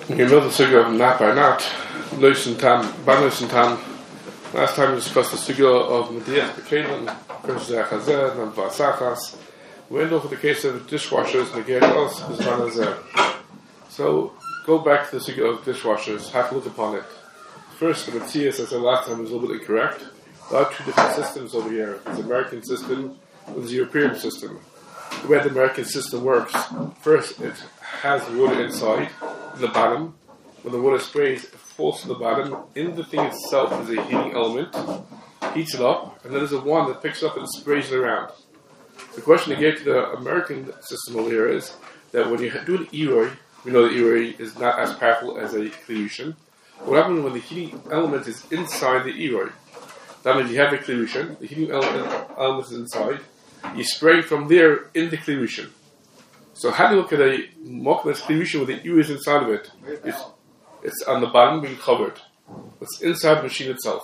You know the sugya of not by not, lois and tam, banos and tam. Last time we discussed the sugya of mediach b'kelim versus achazeh and v'asachas. We end off with the case of dishwashers neged os b'zman. So go back to the sugya of dishwashers. Have a look upon it. First, the Matthias, as I last time, was a little bit incorrect. There are two different systems over here. There's the American system and the European system. The way the American system works, first it has water inside, in the bottom. When the water sprays, it falls to the bottom. In the thing itself is a heating element, heats it up, and then there's a wand that picks it up and sprays it around. The question to get to the American system over here is that when you do an Eroi, we know the Eroi is not as powerful as a Kliushin. What happens when the heating element is inside the Eroi? That means you have a Kliushin, the heating element is inside, you spray from there in the Kliushin. So how do you look at a Mokmas Kliushin with the Eroi is inside of it? It's on the bottom being covered. It's inside the machine itself.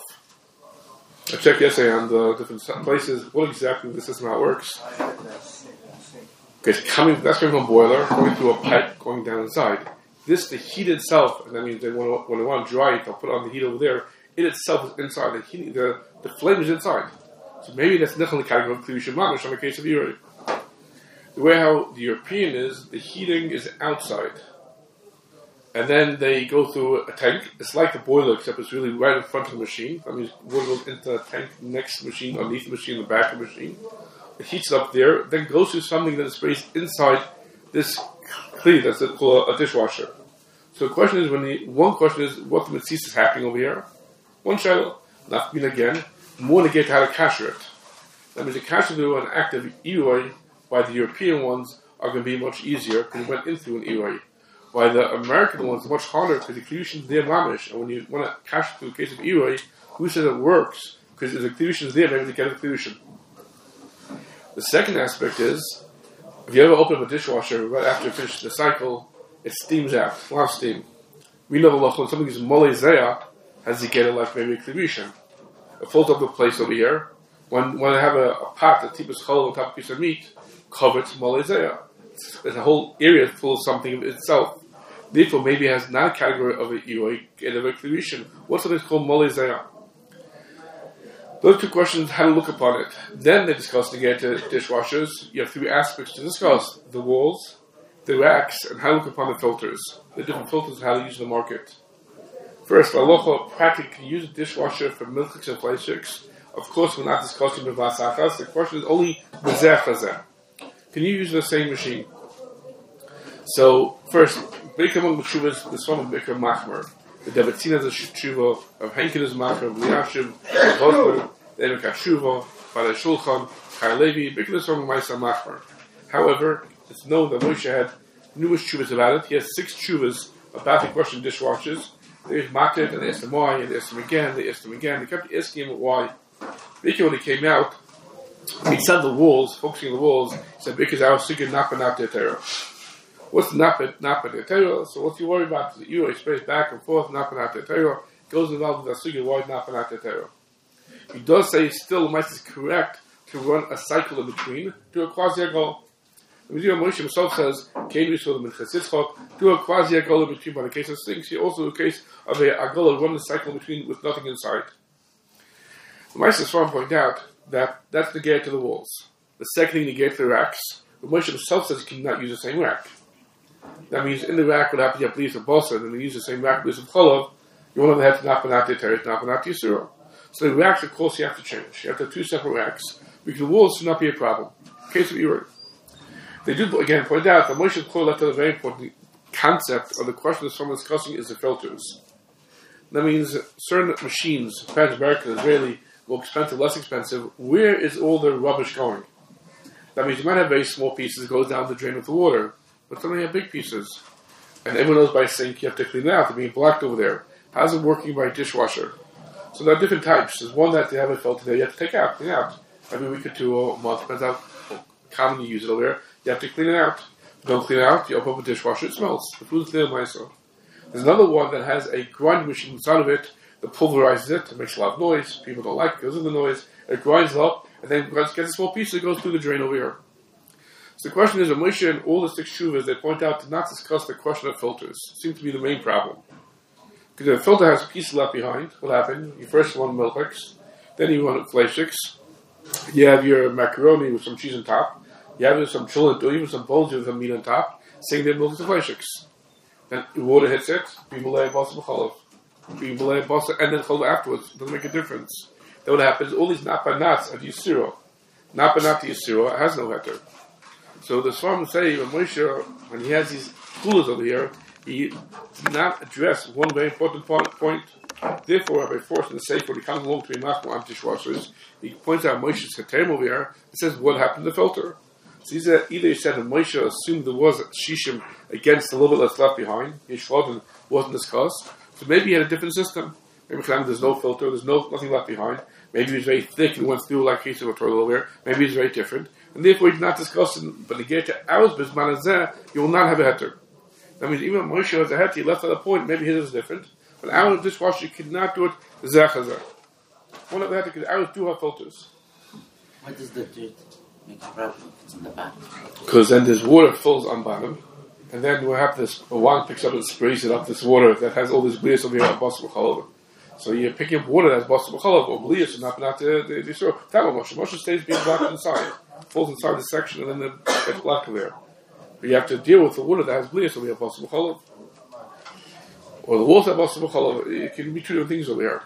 I checked yesterday on the different places what exactly the system how it works. Okay, that's coming from a boiler, going through a pipe, going down inside. This, the heat itself, and that means when they want to dry it, they'll put on the heat over there. It itself is inside. The flame is inside. So maybe that's not in the category of Kliushin Mamish on the case of Eroi. The way how the European is, the heating is outside. And then they go through a tank. It's like the boiler, except it's really right in front of the machine. That means water goes into the tank next to the machine, underneath the machine, the back of the machine. It heats it up there, then goes through something that is placed inside this kli, that's called a dishwasher. So the question is, one question is, what the mitzvah is happening over here? One shadow, not being again, more to get how to kasher it. That means the kasher to an active Eroi by the European ones are going to be much easier because it went in through an Eroi. While the American ones are much harder because the Kliushin is there mamish. And when you want to cash through a case of Eroi, who says it works? Because if the Kliushin is there, maybe they get a Kliushin. The second aspect is, if you ever open up a dishwasher right after you finish the cycle, it steams out. A lot of steam. We know the law when something is mole zeya, has to get it like maybe a Kliushin. It folds up the place over here. When I have a pot, a tipus chol on top of a piece of meat, covered mole zeya. There's a whole area full of something of itself. Therefore, maybe it has not a category of a Eroi and of a Kliushin. What's something called mole zeya? Those two questions, how to look upon it. Then they discuss to get to dishwashers. You have three aspects to discuss: the walls, the racks, and how to look upon the filters. The different filters, how to use in the market. First, halacha practically use a dishwasher for milchiks and fleishiks. Of course, we're not discussing the vasachas. The question is only bezeh chazeh. Can you use the same machine? So, first, Beikah among the Shuvas, this one of Beikah Machmer. The Debatzin has a Shuva, of Henkin is Machmer, of Liashiv, of Hosler, the Emek HaShuva, Bala Shulchan, Chai Levi, Beikah is from Maisa Machmer. However, it's known that Moshe had numerous Shuvas about it. He has 6 Shuvas about the question of dishwashers. They mocked it, and they asked him why, and they asked him again, they asked him again. They kept asking him why. Beikah, when he came out, he said the walls, focusing on the walls, he said, because our Sigurd Napanat Terror. What's Napanat Terror? So what you worry about is the Eroi sprays back and forth, Napanat Terror, goes involved with the Sigurd, why Napanat Terror? He does say still, the mice is correct to run a cycle in between, do a quasi-agol. The Mizrah Moshe himself says, Kain Rishol Minchas Yitzchok, do a quasi-agol in between, but in the case of things, he also in the case of a agol, run the cycle in between with nothing inside. The mice is far point out that that's the gate to the walls. The second thing, the gate to the racks. But Moshe himself says you cannot use the same rack. That means in the rack, what happens, you have to use a bossa, and then you use the same rack with some cholov, you want to have to napanat teres, napanat yisura. So the racks, of course, you have to change. You have to have 2 separate racks, because the walls should not be a problem. In case of Eroi. They do, again, point out that Moshe Kor left out a very important concept of the question that someone is discussing is the filters. That means certain machines, Pan-American, Israeli, more expensive, less expensive, where is all the rubbish going? That means you might have very small pieces that goes down the drain with the water, but some have big pieces. And everyone knows by sink you have to clean it out, they're being blocked over there. How's it working by dishwasher? So there are different types. There's one that they have a filter there you have to take out, clean out. Every week or 2 or a month, depends how common you use it over there, you have to clean it out. If you don't clean it out, you open up a dishwasher, it smells. The food's clear myself. There's another one that has a grinding machine inside of it that pulverizes it makes a lot of noise. People don't like it because of the noise. It grinds it up, and then gets a small piece that goes through the drain over here. So the question is, Moshe and all the 6 shuvas, they point out to not discuss the question of filters. It seems to be the main problem. Because if a filter has a piece left behind, what happened? You first want milchiks, then you want fleishiks, you have your macaroni with some cheese on top, you have some chulent or even some bones with some meat on top, saying they're milk to fleishiks. Then the water hits it, b'malei basa b'chalav. B'malei basa, and then chalav afterwards. It doesn't make a difference. Then what happens? All these napanats of Yisiro. Napanat Yisiro has no heter. So the Svarim say, when Moshe, when he has these coolers over here, he did not address one very important point. Therefore, Rabbi Force in the Sefer, when he comes along to be machmir on dishwashers, he points out Moshe's heter over here. It says, what happened to the filter? So either he said that Moshe assumed there was shishim against the little bit that's left behind. Yeshvadim wasn't discussed. So maybe he had a different system. Maybe there's no filter, there's nothing left behind. Maybe he was very thick and went through like case of a toilet over here. Maybe he's very different. And therefore he's not discussing, but to get to ours bisman azeh, you will not have a heter. That means even Moshe has a heter, he left at a point, maybe his is different. But our dishwasher cannot do it zeh chazeh. One of the heter, because ours do have filters. Why does the dirt make a problem if it's in the bottom? Because then there's water fills on bottom, and then we have this, one picks up and sprays it up, this water that has all this blias over here at Bas B'chalav. So you're picking up water that's Bas B'chalav, or blias, and not the shore. That one Moshe stays being blocked inside, falls inside the section, and then it gets blocked there. But you have to deal with the water that has blias over here at Bas B'chalav. Or the water at Bas B'chalav, it can be 2 different things over here.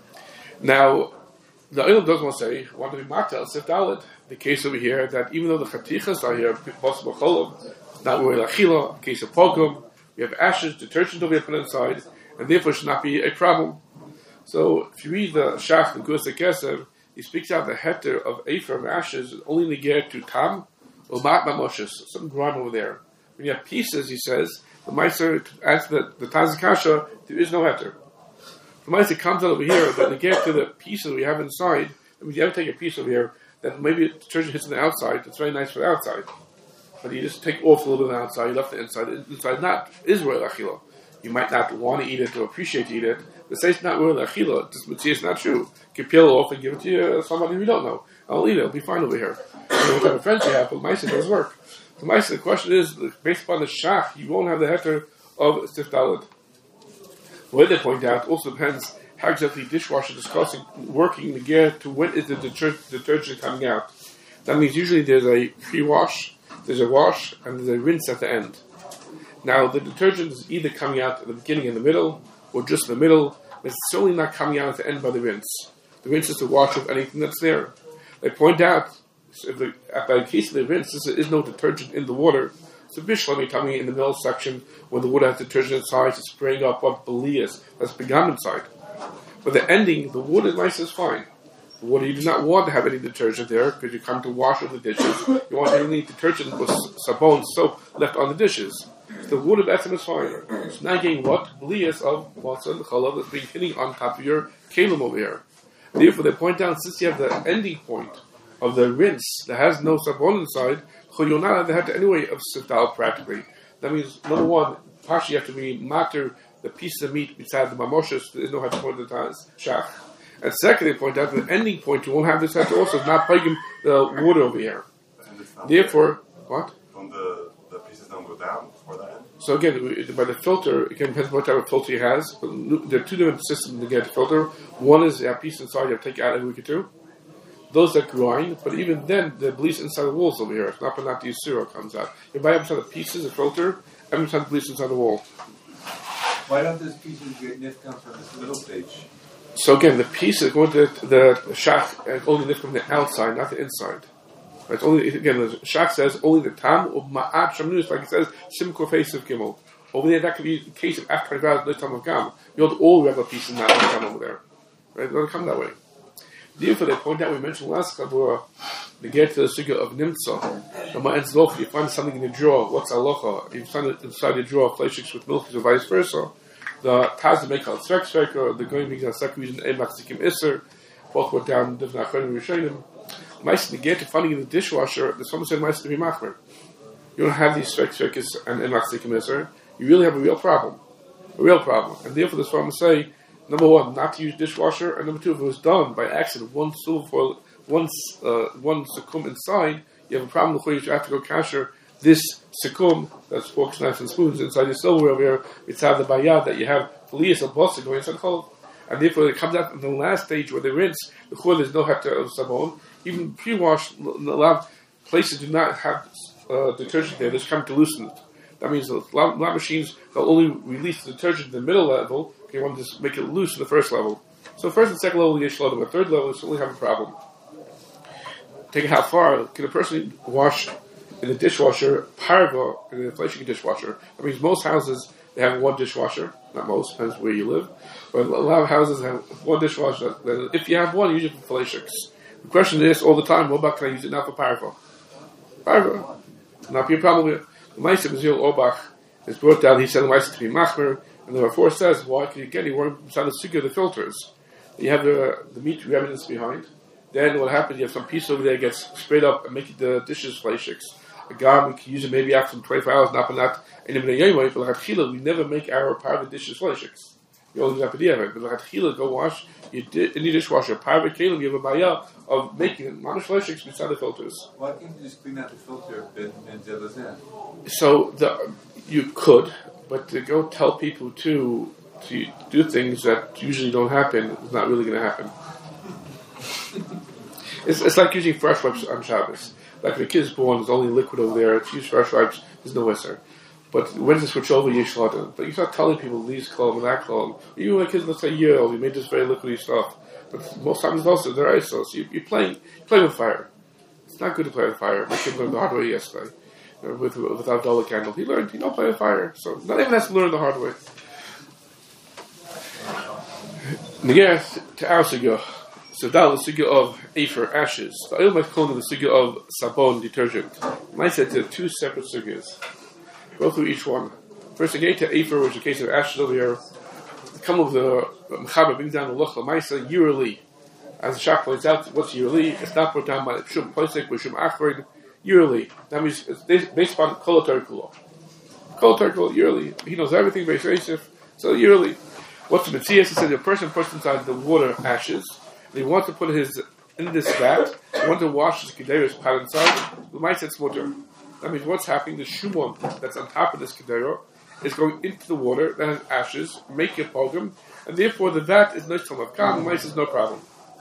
Now, the Olam does want to say, want to be matel, Sif Dalet, the case over here, that even though the chatichas are here, Bas B'chalav, not really lachila, a case of pogrom, we have ashes, detergent over here put inside, and therefore should not be a problem. So, if you read the Shach, the Gus Keser, he speaks out the heter of Ephraim and ashes only negate to tam or mat mamoshes, some grime over there. When you have pieces, he says, the Meiser, to answer the Tazakasha, there is no heter. The Meiser comes out over here, but negate to the pieces we have inside. I mean, you ever take a piece over here, then maybe the detergent hits on the outside, it's very nice for the outside. But you just take off a little bit of the outside, you left the inside. Inside not Israel achila. You might not want to eat it or appreciate to eat it. But say it's not real achila, it's not true. You can peel it off and give it to somebody you don't know. I'll eat it, it'll be fine over here. What type of friends you have, but Maisa does work. So Maisa, the question is, based upon the shach, you won't have the heter of Sif Dalet. What they point out also depends how exactly dishwasher discussing working to get to when is the detergent coming out. That means usually there's a pre-wash, there's a wash, and there's a rinse at the end. Now, the detergent is either coming out at the beginning and the middle, or just in the middle, but it's certainly not coming out at the end by the rinse. The rinse is to wash off anything that's there. They point out, by the case of the rinse, there is no detergent in the water. So Bishlam, tell me in the middle section, when the water has detergent inside, it's spraying up what belias that's begun inside. But the ending, the water is nice, is fine. The water, you do not want to have any detergent there, because you come to wash with the dishes. You want any detergent with sabon, soap, left on the dishes. The water bathroom is fine. It's not getting what? Belias of matzah and chalav that's being hitting on top of your kalim over here. Therefore, they point out, since you have the ending point of the rinse that has no sabon inside, you'll not have the heter anyway of siftal practically. That means, number one, partially you have to be matter the piece of meat beside the mamoshes, there is no heter point of the shach. And second, they point out the ending point, you won't have this heter also, it's not piping the water over here. Therefore, what? From the pieces don't go down before the end? So again, by the filter, it depends what type of filter he has. But there are 2 different systems to get the filter. One is a piece inside, you have to take out every week or 2. Those that grind, but even then, the bleach inside the walls over here. It's not the Yisura comes out. You buy every time the pieces, a filter, every time the bleach inside the wall. Why don't those pieces get nif come from this middle stage? So again, the pieces going to the shach and only nif from the outside, not the inside. It's only, again, the shach says only the tam of ma'at shamnus, like it says, simko face of gimel. Over there, that could be the case of after 25 no tam of gam. You want all regular pieces now to come over there. Right? It doesn't come that way. Therefore, they point out, we mentioned last Kabura, they get to the figure of Nimtza. The you find something in the drawer, what's aloha? You find it inside the drawer, fleishiks with milk, or vice versa. The Taz make out Tzvek, or the going being a second reason, Emaxikim Isser, both were down, different Achonim Rishonim. Mice to get to finding in the dishwasher, there's someone said mice to be machmer. You don't have these Tzvek and Emaxikim Isser, you really have a real problem. A real problem. And therefore, this farmer say, number one, not to use dishwasher, and number two, if it was done by accident, one silver foil, one succumb inside, you have a problem with you have to go kasher this sikum, that's forks, knives, and spoons, inside your silverware over here, mitzad the bayad, that you have Elias of Bosa going inside Chol. And therefore it comes out in the last stage where they rinse, the Chol there's no haftar of sabon. Even pre-wash, a lot of places do not have detergent there, there's come to loosen it. That means a lot of machines, they'll only release the detergent in the middle level, they want to just make it loose in the first level. So first and second level, yesh lodim, but third level, you certainly have a problem. Take it how far, can a person wash in a dishwasher, parva, in a fleshing dishwasher? That means most houses, they have one dishwasher. Not most, depends where you live. But a lot of houses have one dishwasher. Then if you have one, you use it for fleshiks. The question is all the time, what about can I use it now for parva? Parva. Not be a problem with it. The Meister Bazil Orbach is brought down, he said the Meister to be machmer, and the Rafor says, why can you get it? We're inside the sukkah of the filters. You have the meat remnants behind. Then what happens, you have some piece over there gets sprayed up and make the dishes fleshiks. A garm, you can use it maybe after 24 hours, not. And in the we never make our parva dishes fleshiks. You only have to do it. But like go wash in the dishwasher. Parva kelim, you have a bayah of making it manish fleshiks beside the filters. Why can't you just clean out the filter and so you could, but to go tell people to do things that usually don't happen is not really going to happen. It's like using fresh wipes on Shabbos. Like when a kid's born, there's only liquid over there. It's used fresh wipes. There's no esser. But when to switch over, yesh lodim. But you start telling people these clothes and that clothes. Even when kids, let's say, a year old, we made this very liquidy stuff. But most times also they're iso. So you're playing with fire. It's not good to play with fire. My kid learned the hard way yesterday without dollar candle. He learned, don't play with fire. So not even has to learn the hard way. Again, to our sugya. So that was the sugya of afer, ashes. The oil might call the sugya of sabon, detergent. I said there are two separate sugyas. Go through each one. First, again to afer, which is the case of ashes over here. Come over the mechaber, brings down the loch l'maisa yearly. As the Shach points out, what's yearly? It's not put down by shum posek, by shum achrid. Yearly. That means it's based upon kol terkulo. Kol terkulo yearly. He knows everything very safe. So yearly. What's the Metzias? He said the person puts inside the water ashes. And he wants to put his in this vat. He wants to wash his kederis pot inside. The mice said smutter. That means what's happening? The shumon that's on top of this kedera is going into the water that has ashes, make a pogrom, and therefore the vat is nice to lefkam. The mice is no problem.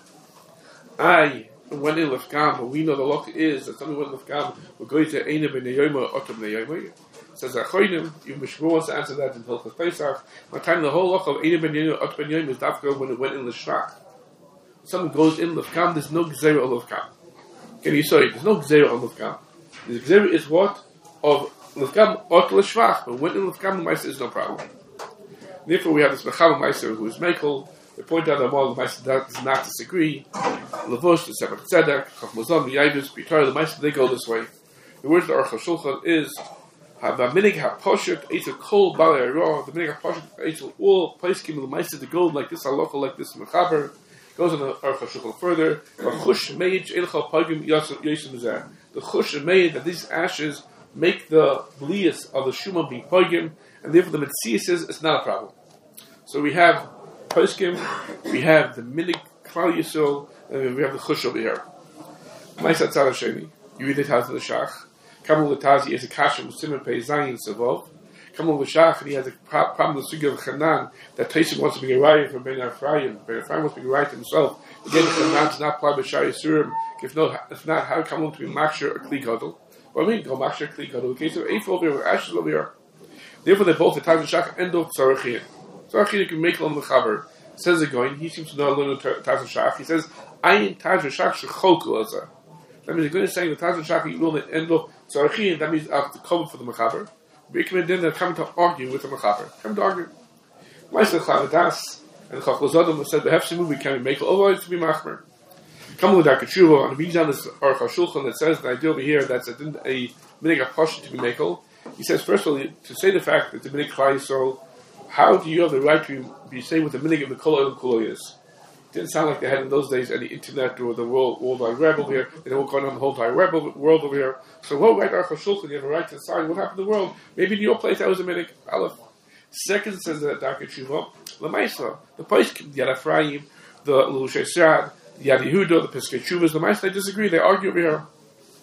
When in lefkam, we know the loch is that something when lefkam will go to eina b'neyoma otam neyoma. Says Achoinim, even Mishmur wants to answer that in Hilchos Pesach. My time the whole loch of eina b'neyoma otam neyoma is dafka when it went in l'shrach. Someone goes in lefkam, there's no gzera on lefkam. Can you say there's no gzera on lefkam? The gzera is what of lefkam ot l'shvach, but when in lefkam the meiser is no problem. Therefore, we have this mecham meiser who is mekel. They point out that all the meiser does not disagree. Levush, the Sefer Tzedek, Chachmazon, the Yavis, Pitar, the meiser they go this way. The word of the Aruch HaShulchan is Ha'minig ha'poshet eitzel kol balei ha'roh. The minig ha'poshet eitzel all plaiskim the meiser to go like this halacha, like this mechaber. Goes on the Aruch HaShulchan further. Chush meid elcha pagim yosim zeh. The chush meid that these ashes make the blias of the shuman be pagim, and therefore the Metzias says it's not a problem. So we have poskim, we have the minig klal yisrael, and we have the chush over here. Ma'aseh tzad hasheni. You read it out of the shach. Kamul Latazi is a kasha with Simon Pei Zayin Savov. Kamul L'Shach, and he has a problem with the sugya of Chanan, that Taisim wants to be a riot from Ben Ephraim. Ben Ephraim wants to be a riot himself. Again, Chanan does not apply B'Shai Yisurim. If not, how come to be Makshir or Kli Gadol? Well, I mean, go Makshir Kli Gadol. In the case of Eif over here, Ashes over here. Therefore, they both, the Taz Shach, end of Tzarachin. Tzarachin, you can make on the Chaber. Says it going, he seems to know a little Taz Shach. He says, Ayin Taz Shach Shechol Kulazah. That means you're going to say the Taz Shach, you will end of Tzarachin, that means after the cover for the Mechaber. Then they're coming to argue with the Mechaber. Come to argue. Meister Chlavadas and Chachlazodim said, Behefsimu, we can make otherwise to be Machmer. Come with Dr. Tshuva, and reads down this Aruch HaShulchan that says, the idea over here, that's a minig HaPashit to be Mekel. He says, first of all, to say the fact that the minig Klal Yisrael, how do you have the right to be saying with the minig of the Kol Olam Kol is? It didn't sound like they had in those days any internet or the world wide web over here. They were going on the whole entire world over here. So what right Aruch HaShulchan, you have a right to decide what happened in the world. Maybe in your place that was a minig. Aleph. Second says that Dr. Tshuva, L'maisa, the place, Yad Ephraim, the L'Hushei Srad, Yad Yehuda, the Piskei Tshuvas, the Maisa, they disagree, they argue over here.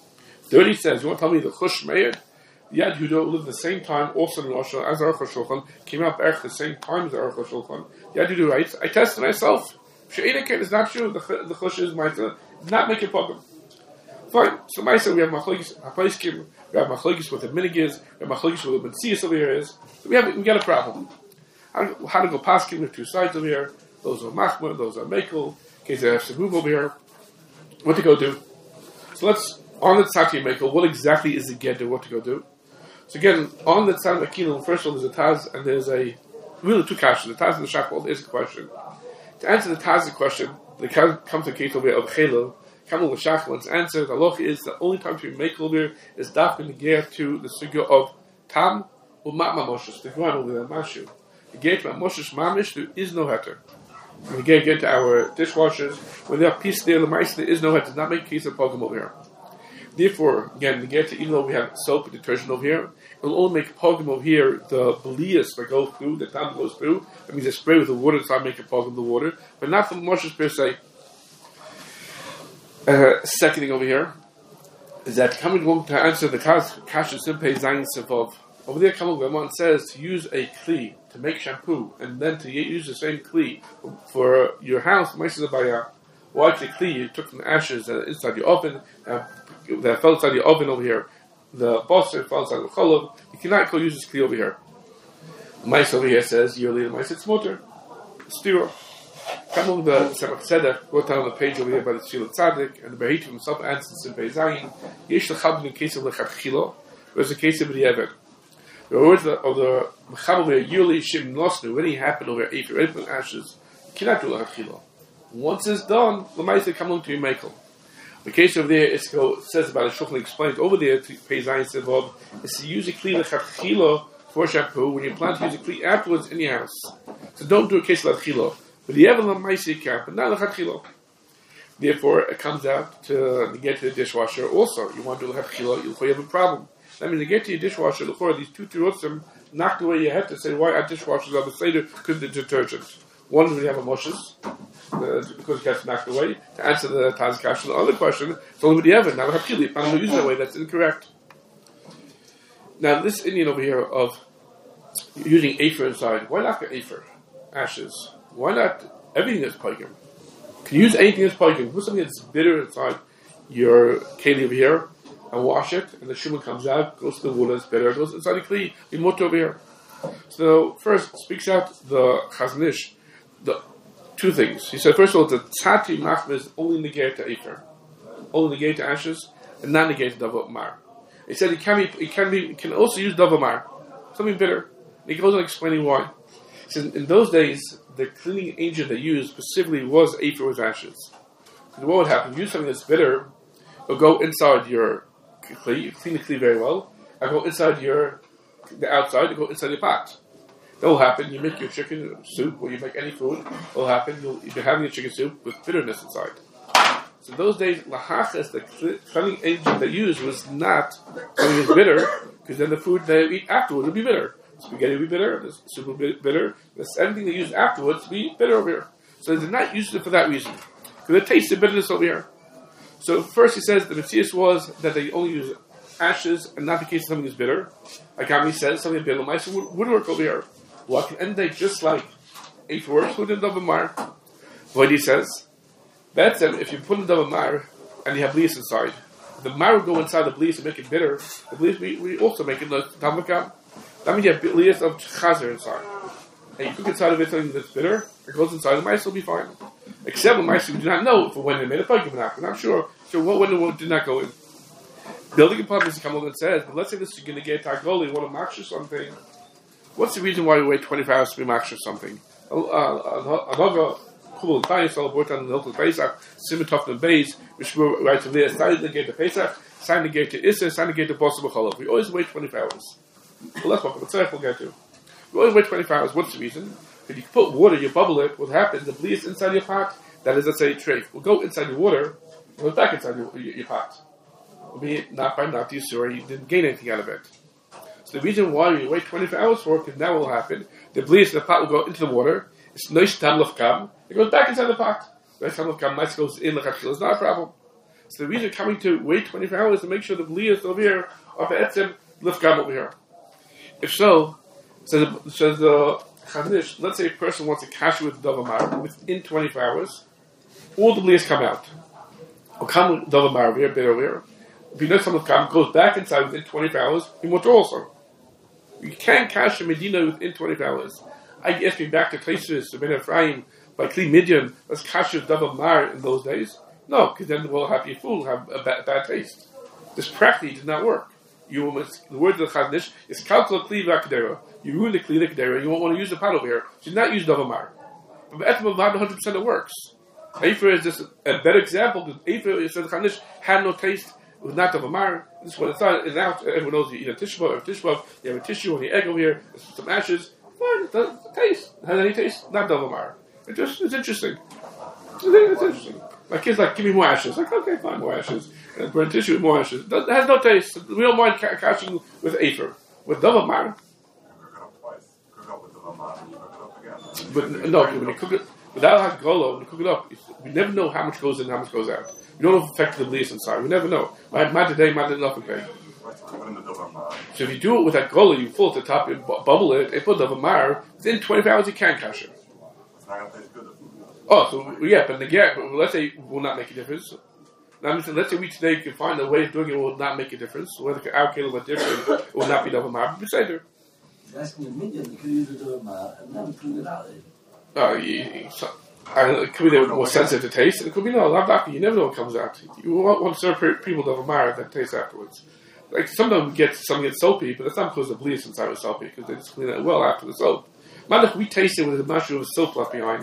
There he says, you want to tell me the Chush Meir? Yad Yehuda lived the same time, also in Rosh as Aruch HaShulchan, came out back the same time as Aruch HaShulchan. Yad Yehuda writes, I tested myself. She'edaket is not true. The Chush is Maisa. Does not make a problem. Fine. So Maisa, we have Machlokes HaPaiskim, we have Machlokes with the Minigis, we have Machlokes with the Benzias over here is. So we got a problem. How to go Paskim with two sides over here. Those are Machmer, those are Mekel. In case they have some move over here. What to go do? So let's, on the Tzati Mekel, what exactly is the get what to go do? So again, on the Tzad Akilon, first of all, there's a Taz, and there's really two questions. The Taz and the Shachwal is a question. To answer the Taz's question, the comes to the case over here of Chelo, Kamel the Shachwal's answer, the halacha is the only time to make over here is dafka negir to the sugya of Tam or Ma'ma Moshes, the Quran over there, Mashu. The gate of Moshes Mamish, there is no heter. When we get to our dishwashers, when they are pieced there, the mice, there is no heter. Does not make case of Pogum over here. Therefore, again, even though we have soap and detergent over here, it will only make pogum over here, the belias that go through, the time goes through. That means they spray with the water to start making pogum the water, but not for Moshes per se. Second thing over here is that coming along to answer the Kasha Simpei Zayin Sivov. Over there, Kamel Gamon says to use a kli to make shampoo and then to use the same kli for your house. Why the kli you took from the ashes inside the oven, that fell inside the oven over here, the boster fell inside the cholov. You cannot go use this kli over here. The mice over here says, yearly the mice, it's motor. Stira. Come on, the Samach Tzedek, wrote down on the page over here by the Tzil Tzadik, and the Behit himself answers in Pei Zayin, Yesh L'chabin in case of L'chachchilo, whereas the case of the Eved. The words of the Mechaber yearly Shim Nosnu, when he happened over Efer Edmund ashes, you cannot do L'chachchilo. Once it's done, the mice come on to your Mekel. The case over there, it says about the Shulchan explains over there to Pei Zayin Sivov, is to use a Kli L'chachchilo for shampoo when you plan to use a Kli afterwards in your house. So don't do a case of L'chachchilo. But the Evelyn Maisi cap, but not L'chachchilo. Therefore, it comes out to get to the dishwasher also. You want to do L'chachchilo, you have a problem. That means to get to your dishwasher, these two terutzim knocked away your head to say why our dishwashers are the Seder because of the detergent. One is when you have a Moshes, because it gets knocked away. To answer the Taz question, the other question, it's only with the Evelyn, not L'chachchilo. If I'm use that way, that's incorrect. Now, this Indian over here of using Afer inside, why not the Afer? Ashes. Why not everything that's pogum? Can you use anything that's pogum? Put something that's bitter inside your keli over here and wash it, and the shuman comes out, goes to the water, it's bitter, goes inside the kli, we motor over here. So, first, speaks out the Chazon Ish, the two things. He said, first of all, the tzati machmir is only negate to Efer, only negate to ashes, and not negate to davar mar. He said it can also use davar mar, something bitter. And he goes on explaining why. He says, in those days, the cleaning agent they used specifically was Afer with ashes. And what would happen? You use something that's bitter, it'll go inside your kli, you clean the kli very well, and go inside the outside, it'll go inside your pot. That will happen, you make your chicken soup, or you make any food, it will happen, you're having your chicken soup with bitterness inside. So in those days, lahachas, the cleaning agent they used was not something that's bitter, because then the food they eat afterwards will be bitter. Spaghetti will be bitter, the soup will be bitter, anything they use afterwards will be bitter over here. So they did not use it for that reason. Because it tastes the bitterness over here. So first he says the Metzius was that they only use ashes and not the case of something that's bitter. Like Ami says, something bitter would work over here. Well, I can end day just like 8 works with the davar mar. What he says, that's if you put in davar mar and you have blias inside, the mar will go inside the blias and make it bitter. The blias we also make it like tamakam. That means you have blias of chazer inside. And you cook inside of it something that's bitter, it goes inside, the mice will be fine. Except the mice we do not know for when they made a pogum or not. We're not sure. So when the did not go in. Building upon this, come along and says, but let's say this is going to get Tagoli, you want to makshir something. What's the reason why we wait 24 hours to be makshir something? Another cool time, so brought on the Hilton Pesach, Simitov and Beis, which were right to there, starting to get to Pesach, starting to get to Issa, starting to get to Bosa B'cholov. We always wait 24 hours. Well, that's what we'll get to. We always wait 24 hours. What's the reason? If you put water, you bubble it, what happens? The blias inside your pot, that is, let's say, treif, will go inside your water, and goes back inside your pot. Will be not by not you saw, you didn't gain anything out of it. So the reason why we wait 24 hours for it, because now what will happen, the blias in the pot will go into the water, it's nice tam of kam, it goes back inside the pot. Nice tam of kam, nice goes in the chachil, it's not a problem. So the reason coming to wait 24 hours to make sure the Bli is over here, or the Etzem, Lifgam over here. If so, says the Chaznish, let's say a person wants to cash with Dovamar within 24 hours, all the Blias come out. Or come with Dovamar over here, bit over here. If you know someone goes back inside within 24 hours, he mutter also. You can't cash a Medina within 24 hours. I guess me back to places, to Ben Ephraim, by Kli Midian, let's cash with Dovamar in those days. No, because then we'll have your food have a bad taste. This practically did not work. The word of the Chaznish is kalkul kli v'akdera. You ruin the kli v'akdera. You won't want to use the pot over here. So you not use Dovamar. But Etzem Avad 100% it works. Efer is just a better example because Efer, says the Chaznish, had no taste. It was not Dovamar. This is what it's not. Now everyone knows you eat a tishbov. You have a tissue on the egg over here. There's some ashes. Fine, it doesn't taste. It has any taste? Not Dovamar. It's interesting. It's interesting. My kids like, give me more ashes. Like, okay, fine, more ashes. And burn tissue with more ashes. It has no taste. We don't mind cashing with Afer. With Dovamar. Cook it up twice. Cook it up with the Lamar and you cook it up again. But no, when you cook it, without Hagolo, when you cook it up, we never know how much goes in and how much goes out. We don't know if it affects the bleeds inside. We never know. Might today, might not okay. So if you do it with that Hagolo, you fill it to the top, you bubble it, and put Dovamar, within 24 hours you can cash it. It's not going to taste good. Oh, so yeah, but let's say it will not make a difference. Now, let's say we today can find a way of doing it will not make a difference. Whether our kilo is different, it will not be Dovamar. But say there. That's me medium. You can use the Dovamar and then prove it out. It could be they were more sensitive to taste, and it could be no. You never know what comes out. You want to serve people Dovamar that taste afterwards. Like sometimes some get soapy, but that's not because the bleach inside was soapy, because they just clean it well after the soap. Not if we taste it with a mushroom of soap left behind.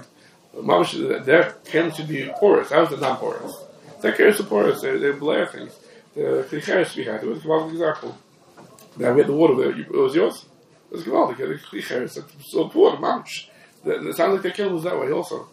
Their kelim should be porous. That was the non-porous. Their kelim are porous. They're blair things. The klicheres we had. It was a good example. Now we had the water there. It was yours. It was good. The klicheres. It's so poor. The mamish. It sounds like their kelim was that way also.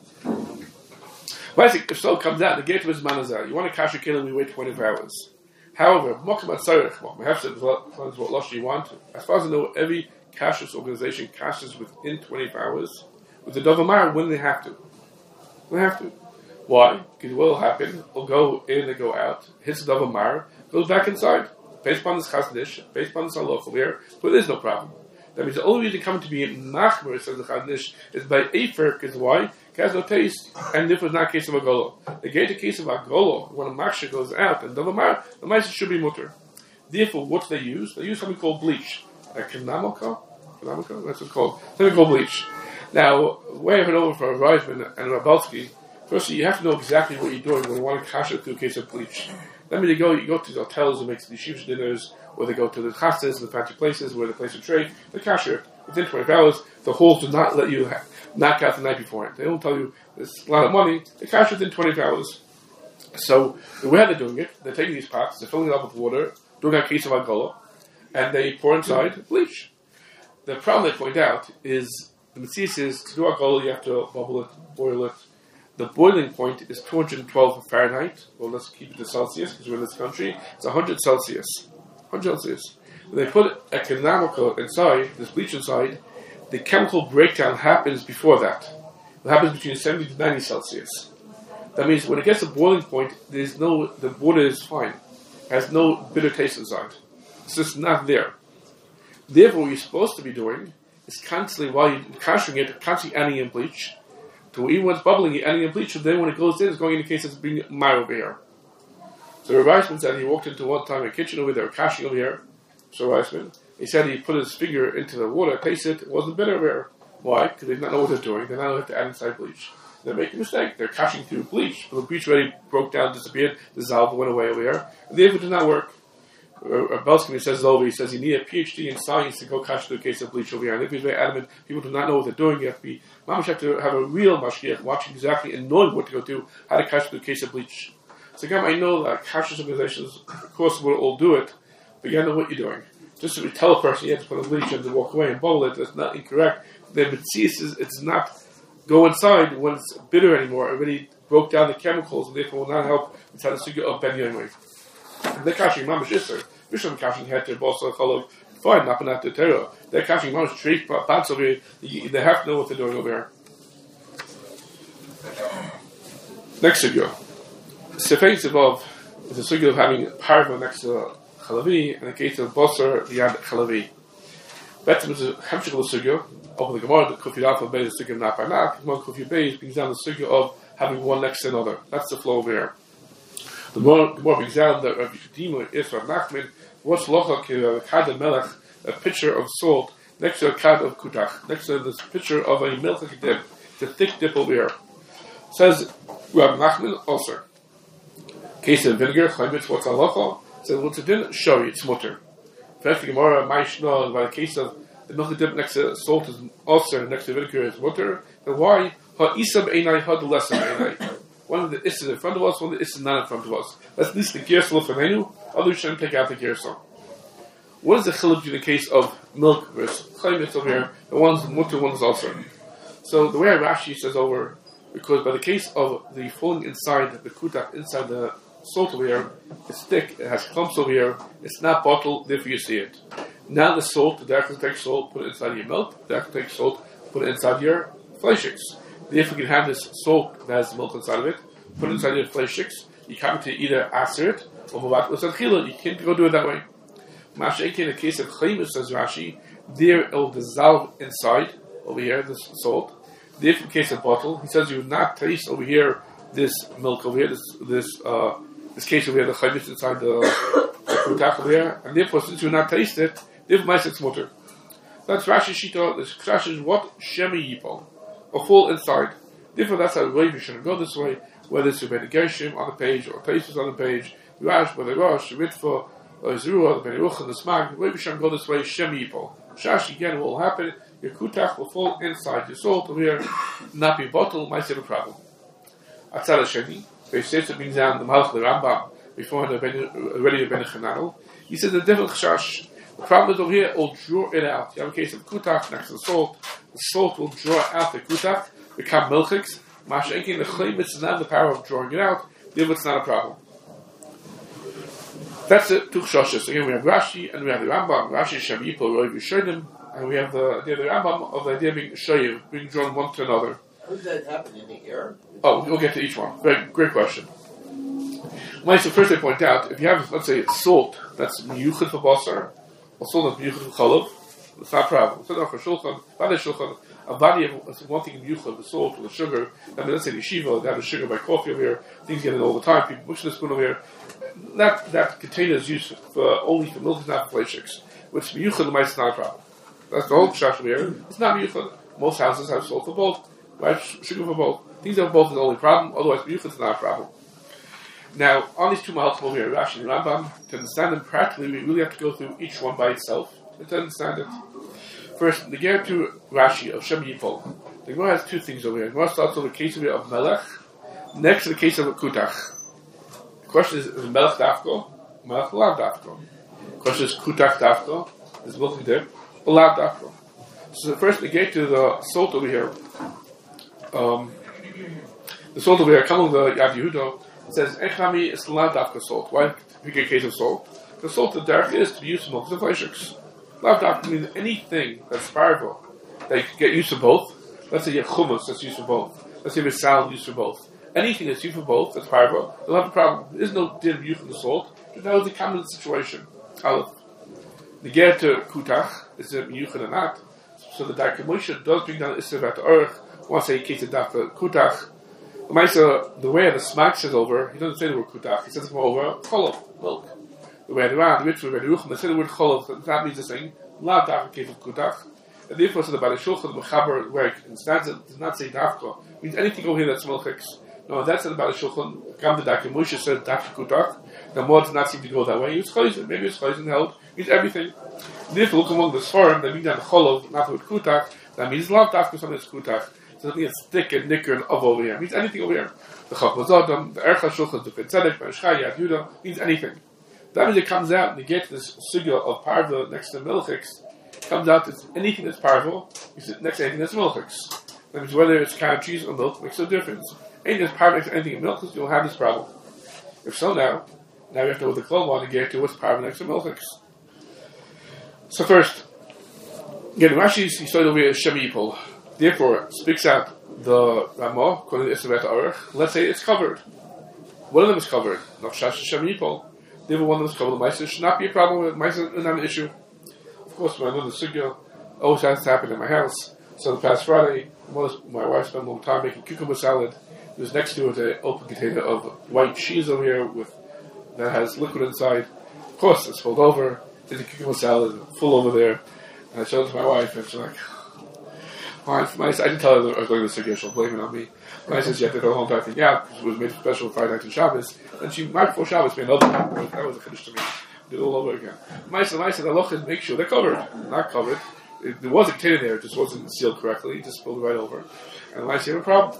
Basically, if so comes out, the gate was manazar. You want to cash a kelim, we wait 24 hours. However, mokamat sarich, we have said what losh you want. As far as I know, every cashless organization cashes within 24 hours. With the Dovamar, when they have to. They have to. Why? Because what will happen? It'll go in and go out, hits the Dovamar, goes back inside, based upon this Chaznish, based upon this halacha here, but there's no problem. That means the only reason coming to be machmer, says the Chaznish, is by Efer, because why? It has no taste, and this was not a case of Agolo. The case of Agolo, when a machsha goes out, and Dovamar, the mice should be mutter. Therefore, what do they use? They use something called bleach. Like Kanamoko? That's what it's called. Something called bleach. Now, way I heard over for Reisman and Rabalski, firstly, you have to know exactly what you're doing when you want to cash it through a case of bleach. That means you go to the hotels and make the yeshiva dinners, or they go to the chastas, the fancy places where they place a trade, they cash it. Within 24 hours, the halls do not let you knock out the night before it. They don't tell you there's a lot of money, they cash it within 24 hours. So, the way they're doing it, they're taking these pots, they're filling it up with water, doing a case of Angola, and they pour inside bleach. The problem they point out is the Metzius is, to do Agolo, you have to bubble it, boil it. The boiling point is 212 Fahrenheit. Well, let's keep it to Celsius, because we're in this country. It's 100 Celsius. 100 Celsius. When they put a canonical inside, this bleach inside, the chemical breakdown happens before that. It happens between 70 to 90 Celsius. That means when it gets to boiling point, the water is fine. It has no bitter taste inside. It's just not there. Therefore, what you're supposed to be doing is constantly, while you're cashing it, constantly adding in bleach. So even when it's bubbling, you're adding in bleach, so then when it goes in, it's going in the case it's being mar over here. So Rav Reisman said he walked into one time a kitchen over there, cashing over here. So Reisman, he said he put his finger into the water, tasted it wasn't bitter over here. Why? Because they did not know what they're doing. They now have to add inside bleach. They're making a mistake. They're cashing through bleach. But the bleach already broke down, disappeared, dissolved, went away over here. And therefore it did not work. Belsky says over, he says you need a PhD in science to go cash through a case of bleach over here. And if he's very adamant, people do not know what they're doing. You have to have a real mashgiach watching exactly and knowing what to go do, how to cash through a case of bleach. So again, I know that cashless organizations, of course, will all do it, but you gotta know what you're doing. Just to tell a person you have to put a bleach and to walk away and bubble it, that's not incorrect. The Metzius is it's not go inside when it's bitter anymore. It already broke down the chemicals and therefore will not help inside the sugar of Ben Yoimei. They're cashing mamash isser. Mishlam cashing head to Bosa Cholov. Fine, not the terror. They're cashing mamash treat bats over here. They have to know what they're doing over here. Next figure. Sefei Zivov It's a sugya of having parva next to chalavi, and in the case of basar, you have chalavi. Betzim is a hemshikal sugya. Open the Gemara, the Kufi Alpha Bay is the sugya of nak by nak. Gemara Kufi Bay brings down the sugya of having one next to another. That's the flow over here. The more brings down that Rabbi Shedima is Rav Nachman. What's locha ki kad melech, a pitcher of salt next to a kad of kutach, next to this pitcher of a milchik dip. It's a thick dip over here. Says Rav Nachman also. Case of vinegar, chaymitz, what's halacha? Says what's it din? Shari, it's mutter. First the Gemara, Maishna, by the case of the milk dip next to salt is also next to vinegar is mutter. Then why? Ha isab einai, ha the lesser einai. One of the isses in front of us, one of the isses not in front of us. That's at least the gersel of Fanenu, others shouldn't take out the gersel. What is the chiluk in the case of milk versus chaymitz over here? The one's mutter, one's also. So the way Rashi says over, because by the case of the falling inside the kutak, inside the salt over here, it's thick, it has clumps over here, it's not bottled, therefore you see it. Now the salt, the doctor takes salt, put it inside your milk, the doctor takes salt, put it inside your fleishiks. Therefore you can have this salt that has milk inside of it, put it inside your fleishiks, you come to either aser it, or mavat l'sadchila, you can't go do it that way. Masha in the case of chaymus, says Rashi, there it will dissolve inside, over here, this salt. Therefore in the case of bottle, he says you would not taste over here this milk over here, this case over here, the chaymus inside the kutak over here, and therefore since you would not taste it, therefore my six mutter. That's Rashi Shita, this crash is what? Shemi Yipol. Or fall inside. Therefore that's how way we shouldn't go this way, whether it's Rebbeinu Gershom on the page, or Taisus on the page, Rash, B'nai Rosh, Ritva, or Zerua, the B'nai Ruch, the Smag, the way we shouldn't go this way, Shemi Yipol. Shash again will happen, your kutach will fall inside your salt over here, not be bottled, might have a problem. Atzal Sheni, where he says it brings down the Malach the Rambam, before already Rebbeinu Chananel, he says a different chash. The problem is over here, it will draw it out. You have a case of kutach next to the salt will draw out the kutach, become milchiks. Masha Enkin, the chaymitz does not have the power of drawing it out, therefore it's not a problem. That's it, two chashas. Again, we have Rashi, and we have the Rambam. Rashi, Shem Yipol, Roi Vishonim, and we have the idea of the Rambam, of the idea of being shayiv, being drawn one to another. How does that happen in the air? Oh, we'll get to each one. Great question. So first I point out, if you have, let's say, salt, that's miyuchid for basar, or salt that's miyuchid for chalav, it's not a problem. So now for shulchan, a body of one thing miyuchid, the salt or the sugar, I mean, let's say the yeshiva, they have the sugar by coffee over here, things get it all the time, people push the spoon over here. That container is used only for milk, it's not for fleishiks. With miyuchid, the mice is not a problem. That's the whole pshash over here. It's not miyuchid. Most houses have salt for both, right? Sugar for both. Things that are both is the only problem, otherwise miyuchid is not a problem. Now, on these two mahalchim over here, Rashi and Rambam, to understand them practically, we really have to go through each one by itself to understand it. First, the Gemara to Rashi of Shem Yipol. The Gemara has two things over here. The Gemara starts with the case over here of Melech, next to the case of Kutach. The question is Melech Dafko? Melech Lav Dafko. The question is Kutach Dafko? Is milk there? Or Lav Dafko? So first, we get to the salt over here. The salt over here, coming the Yad Yehuda, it says, Echami is Lav Dafka salt. Why pick a case of salt? The salt of the derech is to be used for milk and fleishiks. Lav Dafka means anything that's parvo that you can get used for both. Let's say you have hummus that's used for both. Let's say you have salad used for both. Anything that's used for both, that's parvo, you'll have a problem. There is no din of use for the salt, but that was the common situation. Aleph. The ger to kutach is a miyuchad or not. So the Darkei Moshe does bring down Isser at the Urch. Once he case of Dafka Kutach. The way the Smag says over, he doesn't say the word Kutach, he says it over Cholov, milk. The way around, the ritual, the Ruchim, they say the word Cholov, that means the same, Lav Dafka case of Kutach. And therefore, so the Baalei Shulchan, the Mechaber, where it stands it, does not say Dafka, it means anything over here that's milchiks. No, that's in the Baalei Shulchan, Gam the Darkei Moshe says Dafka Kutach. The more does not seem to go that way. It's Chayzin, maybe it's Chayzin held, means everything. Therefore, look among the Sforim, that means that Cholov, not with Kutach, that means Lav Dafka, something that's Kutach. Something that's thick and nicker and of over here. It means anything over here. The Chachmas Adam, the Ercha Shulchan, the Tzedek, the Shchai, Yad Yehuda, means anything. That means it comes out and you get this sugya of parvo next to milchiks. It comes out it's anything that's parvo, you sit next to anything that's milchiks. That means whether it's cow cheese or milk makes no difference. Anything that's parvo next to anything in milchiks, you'll have this problem. If so now we have to know what the Klal want to get to what's parvo next to milchiks. So first, again, Rashi he started over here as Shem Yipol. Therefore, speaks out the Ramah, according to Isser Arach. Let's say it's covered. One of them is covered. Nachshash Shem Yipol. The other one of them is covered. The Maisa should not be a problem. The Maisa is not an issue. Of course, when I know the sugya always has to happen in my house. So the past Friday, my wife spent a long time making cucumber salad. There's next to it an open container of white cheese over here that has liquid inside. Of course, it's spilled over. There's a cucumber salad full over there. And I showed it to my wife, and she's like, fine. I didn't tell her I was going to the sugya. She'll blame it on me. And I said, you have to throw the whole entire thing out because it was made special Friday night and Shabbos. And she, right before Shabbos, made another one. That was a finish to me. Did it all over again. I said, the lochas make sure they're covered. Not covered. There was a container there, it just wasn't sealed correctly. It just spilled right over. And I say, no problem.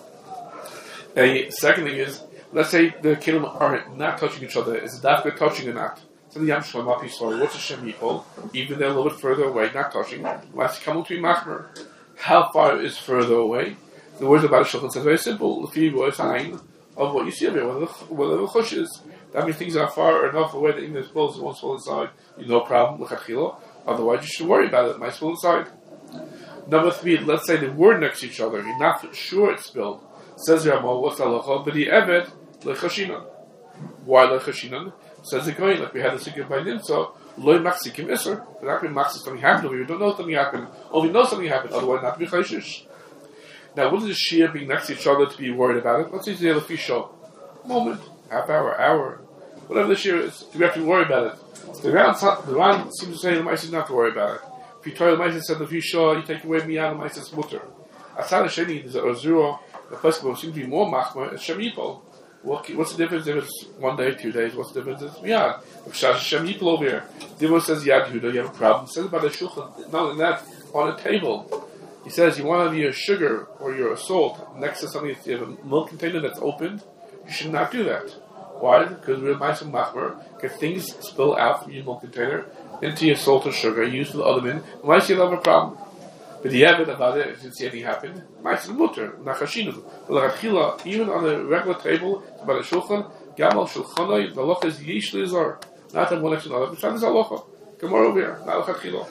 A second thing is, let's say the kelim are not touching each other. Is it that good touching or not? So the Yam Shlom Api story, what's a Shem Yipol? Even they're a little bit further away, not touching. Let's come to be machmer. How far is further away? The words about a shulchan says very simple. If you a sign of what you see over here, whether the chush is. That means things are far enough away that even if it spills, it won't spill inside. No problem. Otherwise, you should worry about it. It might spill inside. Number 3, let's say they were next to each other. You're not sure it spilled. Says Ramo, what's halacha? But the evet lechashinan. Why lechashinan? Says the going like we had the secret by Nimsa. Loy maxikim iser. But not being maxis something happened over here. You don't know something happened. Only know something happened. Otherwise, not to be chayshish. Now, what is the shia being next to each other to be worried about it? Let's say the other show. Moment, half hour, whatever the shia is. Do we have to worry about it? The Ran seems to say the mice is not to worry about it. If you tell the mice said the shaw, you take away miyad, the mice is mutter. Asad Sheni, there's a Ozura, the person who seems to be more machmer, is Shem Yipol. What's the difference if it's 1 day, 2 days? What's the difference if it's miyad? If Shem Yipol over here, the one says Yad Yehuda, you have a problem. He says about the shulchan, not only that, on a table. He says you want to have your sugar or your salt next to something, if you have a milk container that's opened, you should not do that. Why? Because we're buying some machmer, if things spill out from your milk container into your salt or sugar, used for the other min, might you'll have a problem. But the evidence about it, if you didn't see anything happen, might be mutter, nachashinu. But even on a regular table, it's about a shulchan, gamal shulchanoi, the loch is yish lizar. Not that one next to another, but that is a locha. Come over here, not lachachila.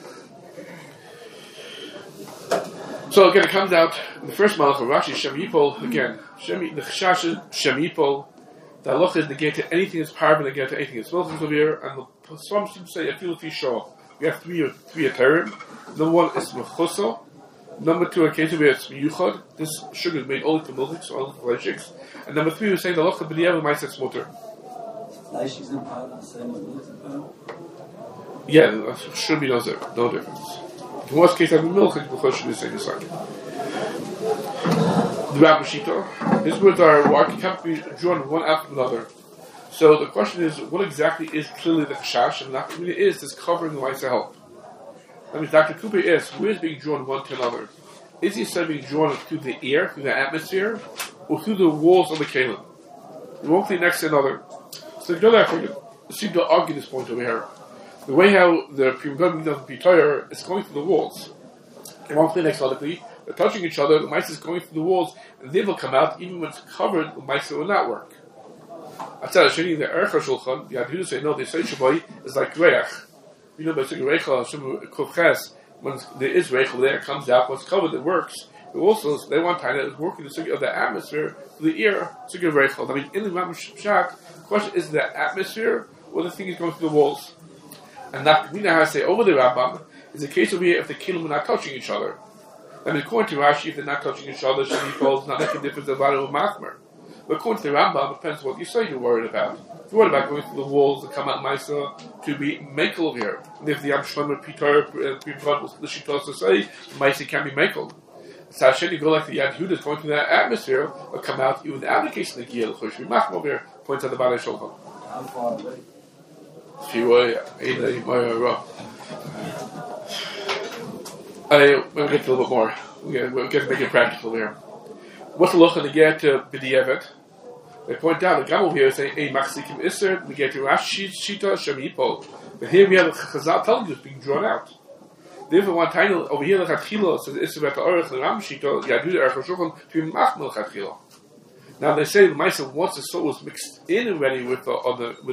So again, it comes out in the first malach of Rashi, Shem Yipol, again, the chashash Shem Yipol, the halacha is negated to anything that's powerful, negated to anything that's milk over here, and some say, I feel if you show. We have three term. Number 1 is mechuso. Number 2, in case where it's miyuchad. This sugar is made only for milk, so only for fleishiks. And number 3, we're saying the halacha b'diavad might say smutter. Fleishiks and powder the same as milk and powder? Yeah, there should be no difference. In worst case, having milk and the should be the same as second. The Rabbi Shita, his words are, why can't be drawn one after another? So the question is, what exactly is clearly the chashash, and that really is this covering the mice help? That means Dr. Cooper asks, where is being drawn one to another? Is he said being drawn through the air, through the atmosphere, or through the walls of the kelim? One thing next to another. So the Gemara seem to argue this point over here. The way how the Pri Megadim does the Pitayr is going through the walls. And one thing next to another, they're touching each other, the mice is going through the walls, and they will come out, even when it's covered, the mice will not work. I said, the Erech HaShulchan, the Yadhudah say, no, they say Shabbai is like Reach. You know, by saying Reichel, when there is Reichel there, it comes out, when it's covered, it works. But also, they want time that it's working the sugi of the atmosphere for the ear, sugi of Reichel. I mean, in the Rambam Pshat, the question is the atmosphere, or the thing is going through the walls? And that, we know how to say over the Rambam, is a case over here if the kelim are not touching each other. I mean, according to Rashi, if they're not touching each other, Shem Yipol is not making a difference about it with Machmer. But according to the Rambam, it depends what you say you're worried about. If you're worried about going through the walls that come out Maisa to be Mekel over here. And if the Yam Shlomo Pitar, the Shittos to say, Maisa can be Mekel. So Hashem, you go like the Yad Yehuda going through that atmosphere, will come out even without the case of the Giyah, the Chosh Machmer over here, points out the Balei Shulchan. How far away? We'll get a little bit more. We'll get to make it practical here. What's the look on the get to B'diavad? They point out the Gamal here saying, "Ei machzikim iser." We get to Rashi Shita Shem Yipol. But here we have a Chazal telling you it's being drawn out. Therefore, one title over here, the Chatchila says it's about the Orech the Ram Shita. Yaduda Erech HaShulchan to be Machmel Chatchila. Now they say the Ma'aser once the soul was mixed in already with the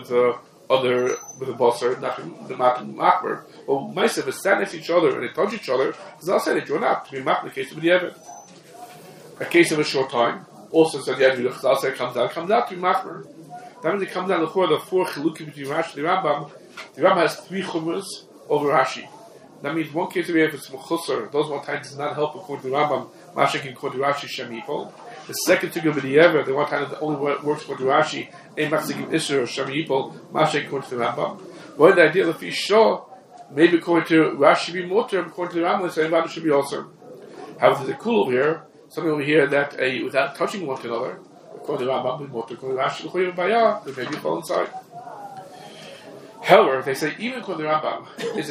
basar, not the Machmer. Well, Ma'aser if stand next to each other and they touch each other, Chazal said they drawn out to be Machmel in case of B'diavad. A case of a short time, also said the Chazal said comes out to be Machmer. That means it comes down to the 4 chilukim between Rashi and the Rambam. The Rambam has 3 chumras over Rashi. That means one case if it's mechusar, those 1 time does not help according to the Rambam, Mashik according to Rashi Shem Yipol. The second thing of the Yever, the 1 time that only works according to Rashi, Ein Machzikim Isser or Shem Yipol, Mashik according to the Rambam. Well, the idea of the Shah, maybe according to Rashi be motor, according to the Rambam, saying Rambam should be also. However, there's a cool over here, something over here that without touching one another, according to the Rambam, be motor, according to Rashi, according to Bayah, they maybe fall inside. However, they say even according to the Rambam,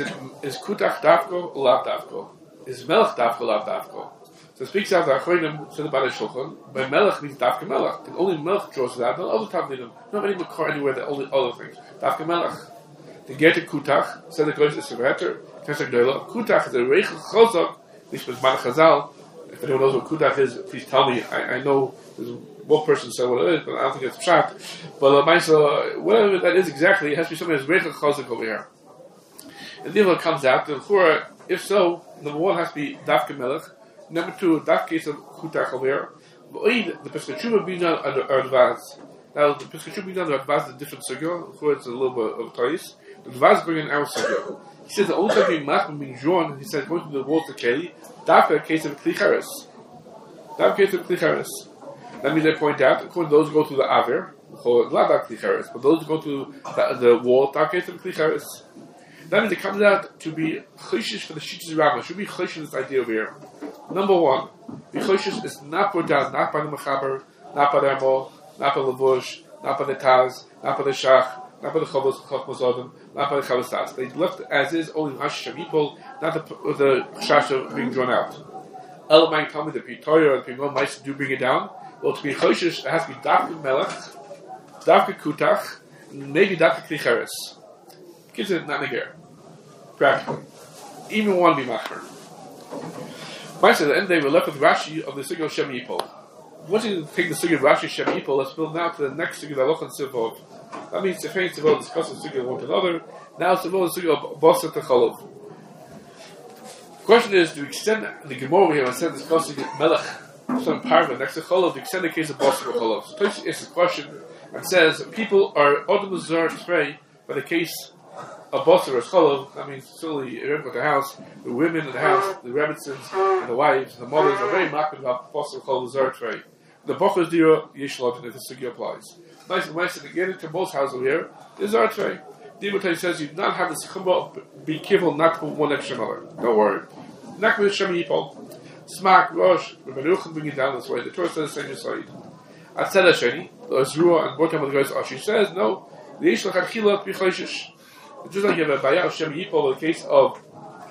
is Kutach Davko or Lav Davko? Is Melech Davko Lav Davko? So it speaks out the Achronim, said about the Shulchan, by Melech means Davka Melech. And only Melech draws to that, not other Tavlidim, not any Makar anywhere, that only other things. Davka Melech. To get to Kutach, said the Goyes is Seveter, Kesek Doila. Kutach is a Reichel Chozok, this was Man Chazal. If anyone knows what Kutach is, please tell me. I know there's one person said what it is, but I don't think it's Pshat. But whatever that is exactly, it has to be something that's Reichel Chozok over here. And then when it comes out, the if so, number 1 has to be Davka Melech. Number 2, that case of Kutach over here. The Pesachuma being done under Erdvaz. Now, the Pesachuma being done under Erdvaz is a different sugya. Of course, it's a little bit of Tais. The Erdvaz bringing our sugya. He says the only time being machman being drawn, he says, going to the walls to Keli, Davka case of Klicharis. Davka case of Klicharis. That means they point out, according to those who go through the Aver, not Klicharis, but those who go to the wall, Davka case of Klicharis. That means it comes out to be Choshish for the Shitas Rambam. Should be Choshish this idea over here. Number 1, the Choshish is not put down, not by the Mechaber, not by the Amol, not by the Levush, not by the Taz, not by the Shach, not by the Chavos, Chachmos not by the Chavos Taz. They left as is, only Rashi Shem Yipol, not the Shasha being drawn out. Elamai tell me the Pitoya and Pimon mice do bring it down. Well, to be Choshish, it has to be Davka Melech, Davka Kutach, maybe Davka Klicharis. Gives it not here. Practically. Even 1 be machmer. At the end of the day, we're left with Rashi of the Sugya of Shem Yipol. Once you take the Sugya of Rashi Shem Yipol, let's build now to the next Sugya of Aloch and Sivov. That means Sefei and Sivov discuss the Sugya of one to another. Now Sivov is the Sugya of Bosa to Cholov. The question is, do we extend the Gemara over here instead of discussing Melech, some parva next to Cholov, to extend the case of Bosa to Cholov? So Toshi asks the question and says, people are Odom Zer Trey by the case a boss or a cholov, that means solely a with the house, the women in the house, the Rebbitzins, and the wives, and the mothers are very marked about boss or cholov zartrei. The bochers dira yishlot, if the sugya applies. Nice and nice to get into most houses over here, is zartrei. Dimitri says you do not have the sechumah, be careful not to put one extra another. Don't worry. Not with Shem Yipol. Smak, Rosh, Rebbenuchim bring it down this way. The Torah says the same side. Atzela Sheni, the Azrua, and Botam of the guys, she says, no, the Yishlach Achilot be Choshish. Just like you have a Bayah of Shem Yipol, in the case of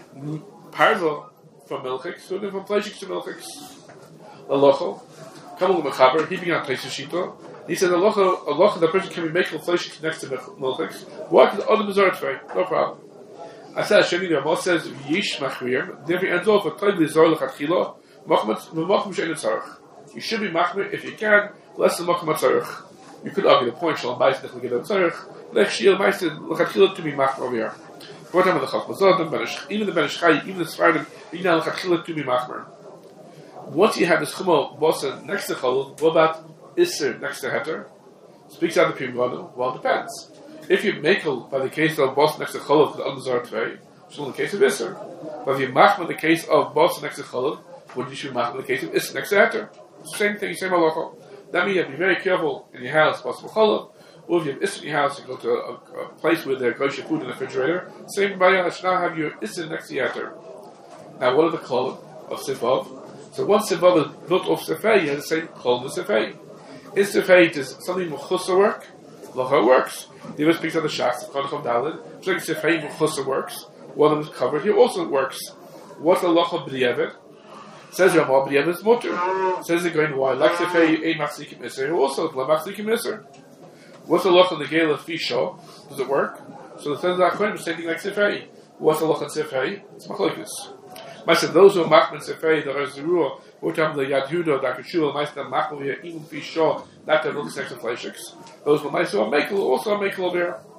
Parva from Milchik, so from Pleshik to Milchik. Alocho, Kamal Mechaber, he began on Pleshik Shito. He said, Alocho, the person can be making Pleshik next to Milchik. What is the other Mazar Tray? No problem. I said, Sheni, the Ramah says, Yish Machmir, therefore ends off with Togli Zor Lechachilo, Machmat Shein Tzarech. You should be Machmir if you can, less than Machmat Tzarech. You could argue the point, Shalom Bais, Nechel Gedel Tzarech. Lech Shiel Meister Lechachila to be Machmer over here. What time of the Chachmazot, even the Ben Ishchai, even the Sfardim, Bina Lechachila to be Machmer. Once you have the Schumah Bosa next to Cholov, what about Isser next to Heter? Speaks out the Pimgonu. Well, it depends. If you make by the case of Bosa next to Cholov to the Almazar Tvei, still in the case of Isser. But if you Machmer in the case of Bosa next to Cholov, would you should Machmer in the case of Isser next to Heter? Same thing, same halacha. That means you have to be very careful in your house, Bosa Cholov. Or if you have Isser in your house, you go to a place where there goes your food in the refrigerator. Same by you should now have your Isser next to your Heter. Now, what are the Cholov of Sivav? So once Sivav is built off Sefei, you have the same Cholov of Sefei. Is Sefei does something Mechusa work? Lacha works. The other speaks on the Shas, Kodachom Dalid. Just like Sefei Mechusa works, one of them is covered here also works. What's the Lacha B'di'evet? Says Ramah B'di'evet is Mutter. Says the going why? Like Sefei, Ein Machzikim Isser, also La Machzikim Isser. What's the Lacha in the Gale of Fisho? Does it work? So the Tenzah Kohen is saying like Sefei. What's the Lacha in Sefei? It's Machlokes. I said those who are Machman Sefei, the Rezerua, what time the Yad Huda, the Akashua, Meister Machman here, even Fisho, not to look sex of Fleishiks. Those who Meister are Mekel, also are Mekel over here.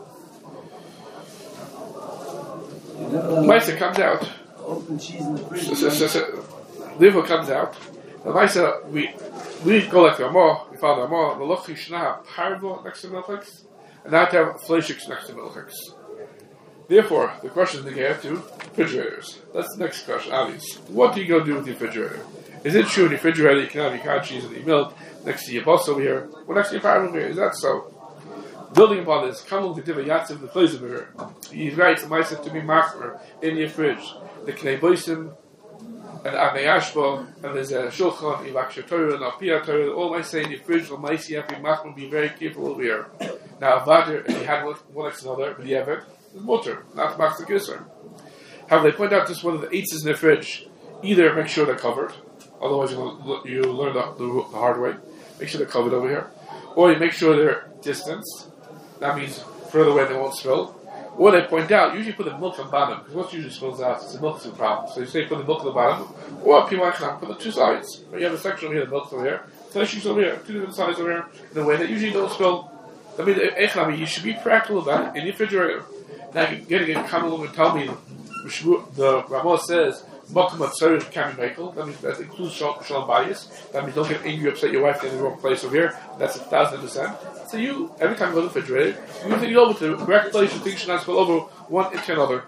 Meister comes out. Open cheese in the fridge. Therefore comes out. The Meister, we go like the Amor, we found the Amor, the Loch Yishna Parvo next to Milchix, and now to have Fleshix next to Milchix. Therefore, the question they get to refrigerators. That's the next question, obvious. What do you go do with the refrigerator? Is it true in the refrigerator you can have your cottage cheese and your milk next to your bus over here, or next to your Parvo over here? Is that so? Building upon this, Kamal the Diva Yatsim the place over here. He writes myself to be machmer in your fridge. The Knei Boisim and Avnei Ashba, and there's a Shulchan, Ivak Torah, and Alpia Torah. All I say in your fridge, you have to be machmer, be very careful over here. Now, Avadir, if you had one next to another, but you have it, it's mutter, not Max the Kisser. However, they point out just one of the eights in the fridge. Either make sure they're covered, otherwise you learn the hard way. Make sure they're covered over here. Or you make sure they're distanced. That means further away they won't spill. Or they point out, usually put the milk on the bottom, because what usually spills out is the milk is a problem. So you say put the milk on the bottom, or people put the two sides. You have a section over here, the milk's over here, fleshing's over here, two different sides over here, in a way that usually don't spill. I mean, you should be practical about it in your refrigerator. Now, getting a come along and tell me, the Ramah says, Mokum Atzorich can be Michael. That means that includes Shalom Bias. That means don't get angry, upset your wife in the wrong place over here. That's 1,000%. So you, every time you go to the refrigerator, you think you over to the correct place, you think should not spill over one into another.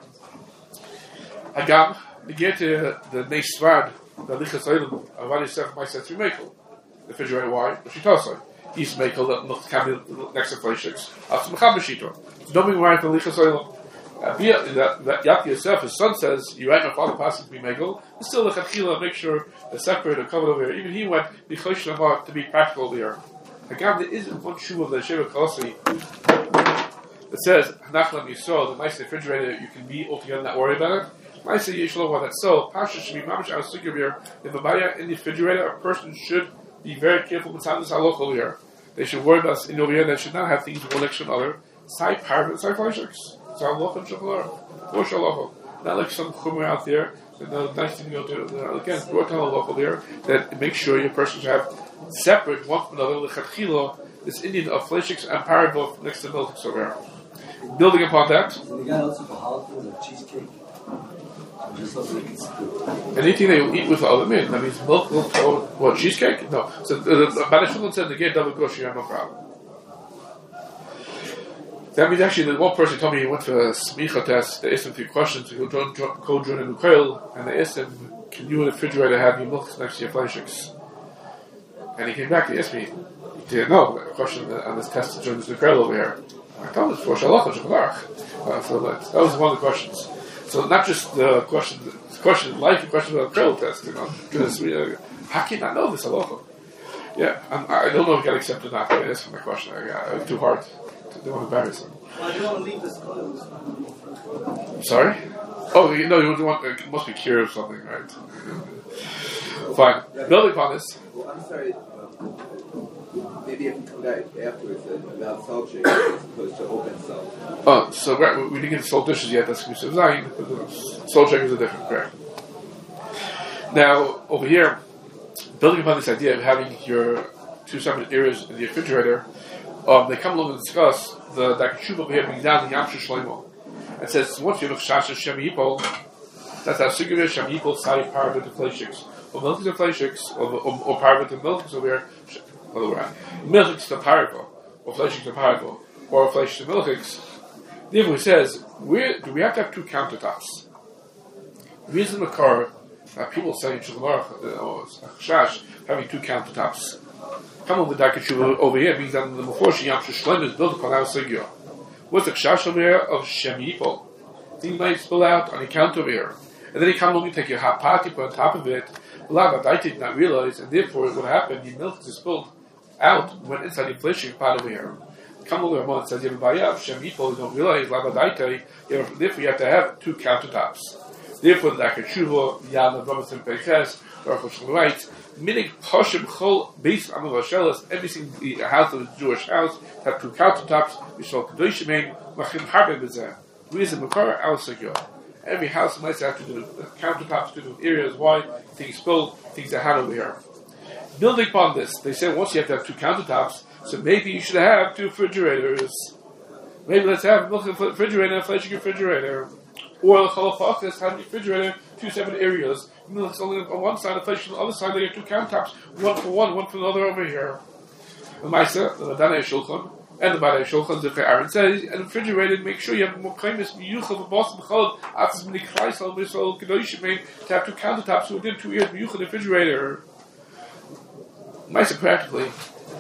Agam, you get to the Neisvad, the Lichas Oilim, Avadi Sef, my set through Michael. The refrigerator, why? But she tells her. East Michael, that can be next to Fleshix. After Mechabashito. Don't be right for Lichas Oilim. That Yat Yosef, his son says, you write my father passing to be Megel, but still the Chatchila, make sure they're separated, covered over here. Even he went to be practical over here. Again, there is one shoe of the Sheva Kolossi that says, Hanachlam Yisrael, the nice refrigerator, you can be altogether not worry about it. I say Yisrael, that's so. Pasha should be mamish out of here. If a Maya in the refrigerator, a person should be very careful with this halach over here. They should worry about in over here, they should not have things one next to another. Sai Parvin, Sai Fleshix. So halach and shaklar, or shalacha. Not like some chumer out there. The nice thing to do, again, brought down halach over there, that make sure your persons have separate one from another. L'chadchila, this Indian of Fleshix and Parvin next to Milchix over here. Building upon that. The guy also for halal food, cheesecake. Anything that you eat with other meat, that means milk, what, cheesecake? No. So the Banashulun said the gate double gosh, you have no problem. That means actually, the one person told me he went for a smicha test. They asked him a few questions. He go join in the coil, and they asked him, "Can you in the refrigerator have your milk next to your fleshix?" And he came back. He asked me, "He didn't know a question on this test to join this coil over here." I told him it's for shalach or shalarach. So that was one of the questions. So not just the question of life, the question of the coil test. Because how can I know this halacha? Yeah, I don't know if I got accepted or not. That's my question. It's too hard. They want to embarrass him. I don't want to leave this coil. Sorry? Oh, you want, it must be cured of something, right? Fine. Building upon this. Well, I'm sorry. Maybe if you come back afterwards about salt shake as opposed to open salt. Oh, so right, we didn't get salt dishes yet. That's Kusuf Zayin. Salt shakers are different, correct? Now, over here, building upon this idea of having your two separate areas in the refrigerator, they come along and discuss the Dakashub over here being down the Yamshu Shlomo. It says, once you look Shasha Shem Yipol, that's how Sigurah Shem Yipol Sai Parva to Fleshix. Or Milk is a Fleshix, or Parva to Milk is over here. Other way around. Milk is to Parva, or Fleshix to Parva, or Fleshix to Milkix. Therefore, he says, do we have to have two countertops? The reason the car, people say in Shulchan or Chash, having two countertops. Come on, the Dakashub over here means that the Meforshi Yamshu Shlomo is built upon our Sigurah. What's the Chash over here of Shem Yipol? Things might spill out on account over here. And then he come along and take your hot pot, you put on top of it. But I did not realize, and therefore what happened, the milk is spilled out, went inside the fleshing pot over here. Come along and says, you have a bayah of Shem Yipol, you don't realize, therefore you have to have two countertops. Therefore, the Dakashub, Yad, Robinson, Peches, Baruch Hashem writes, meaning Hashem Chol, based on the Vashelas, every single house of a Jewish house, have two countertops, we shall Kedoshim, Machim Harbe Bezeh. Reason Makar, our secure. Every house might have to do countertops to do areas why things spill, things that had over here. Building upon this, they say once you have to have two countertops, so maybe you should have two refrigerators. Maybe let's have a refrigerator and a fleshing refrigerator. Or the Chalafakis have a refrigerator, two separate areas. It's only on one side, the flesh on the other side, they get two countertops, one for one, one for another over here. The Maisa, the Danei Shulchan, and the Badei Shulchan, the Aaron says, and refrigerated, make sure you have more famous Miyuchel for Boston B'chol, after many Kreisel, Mishal, Kedoshim, to have two countertops within 2 years, Miyuchel refrigerator. Maisa, practically.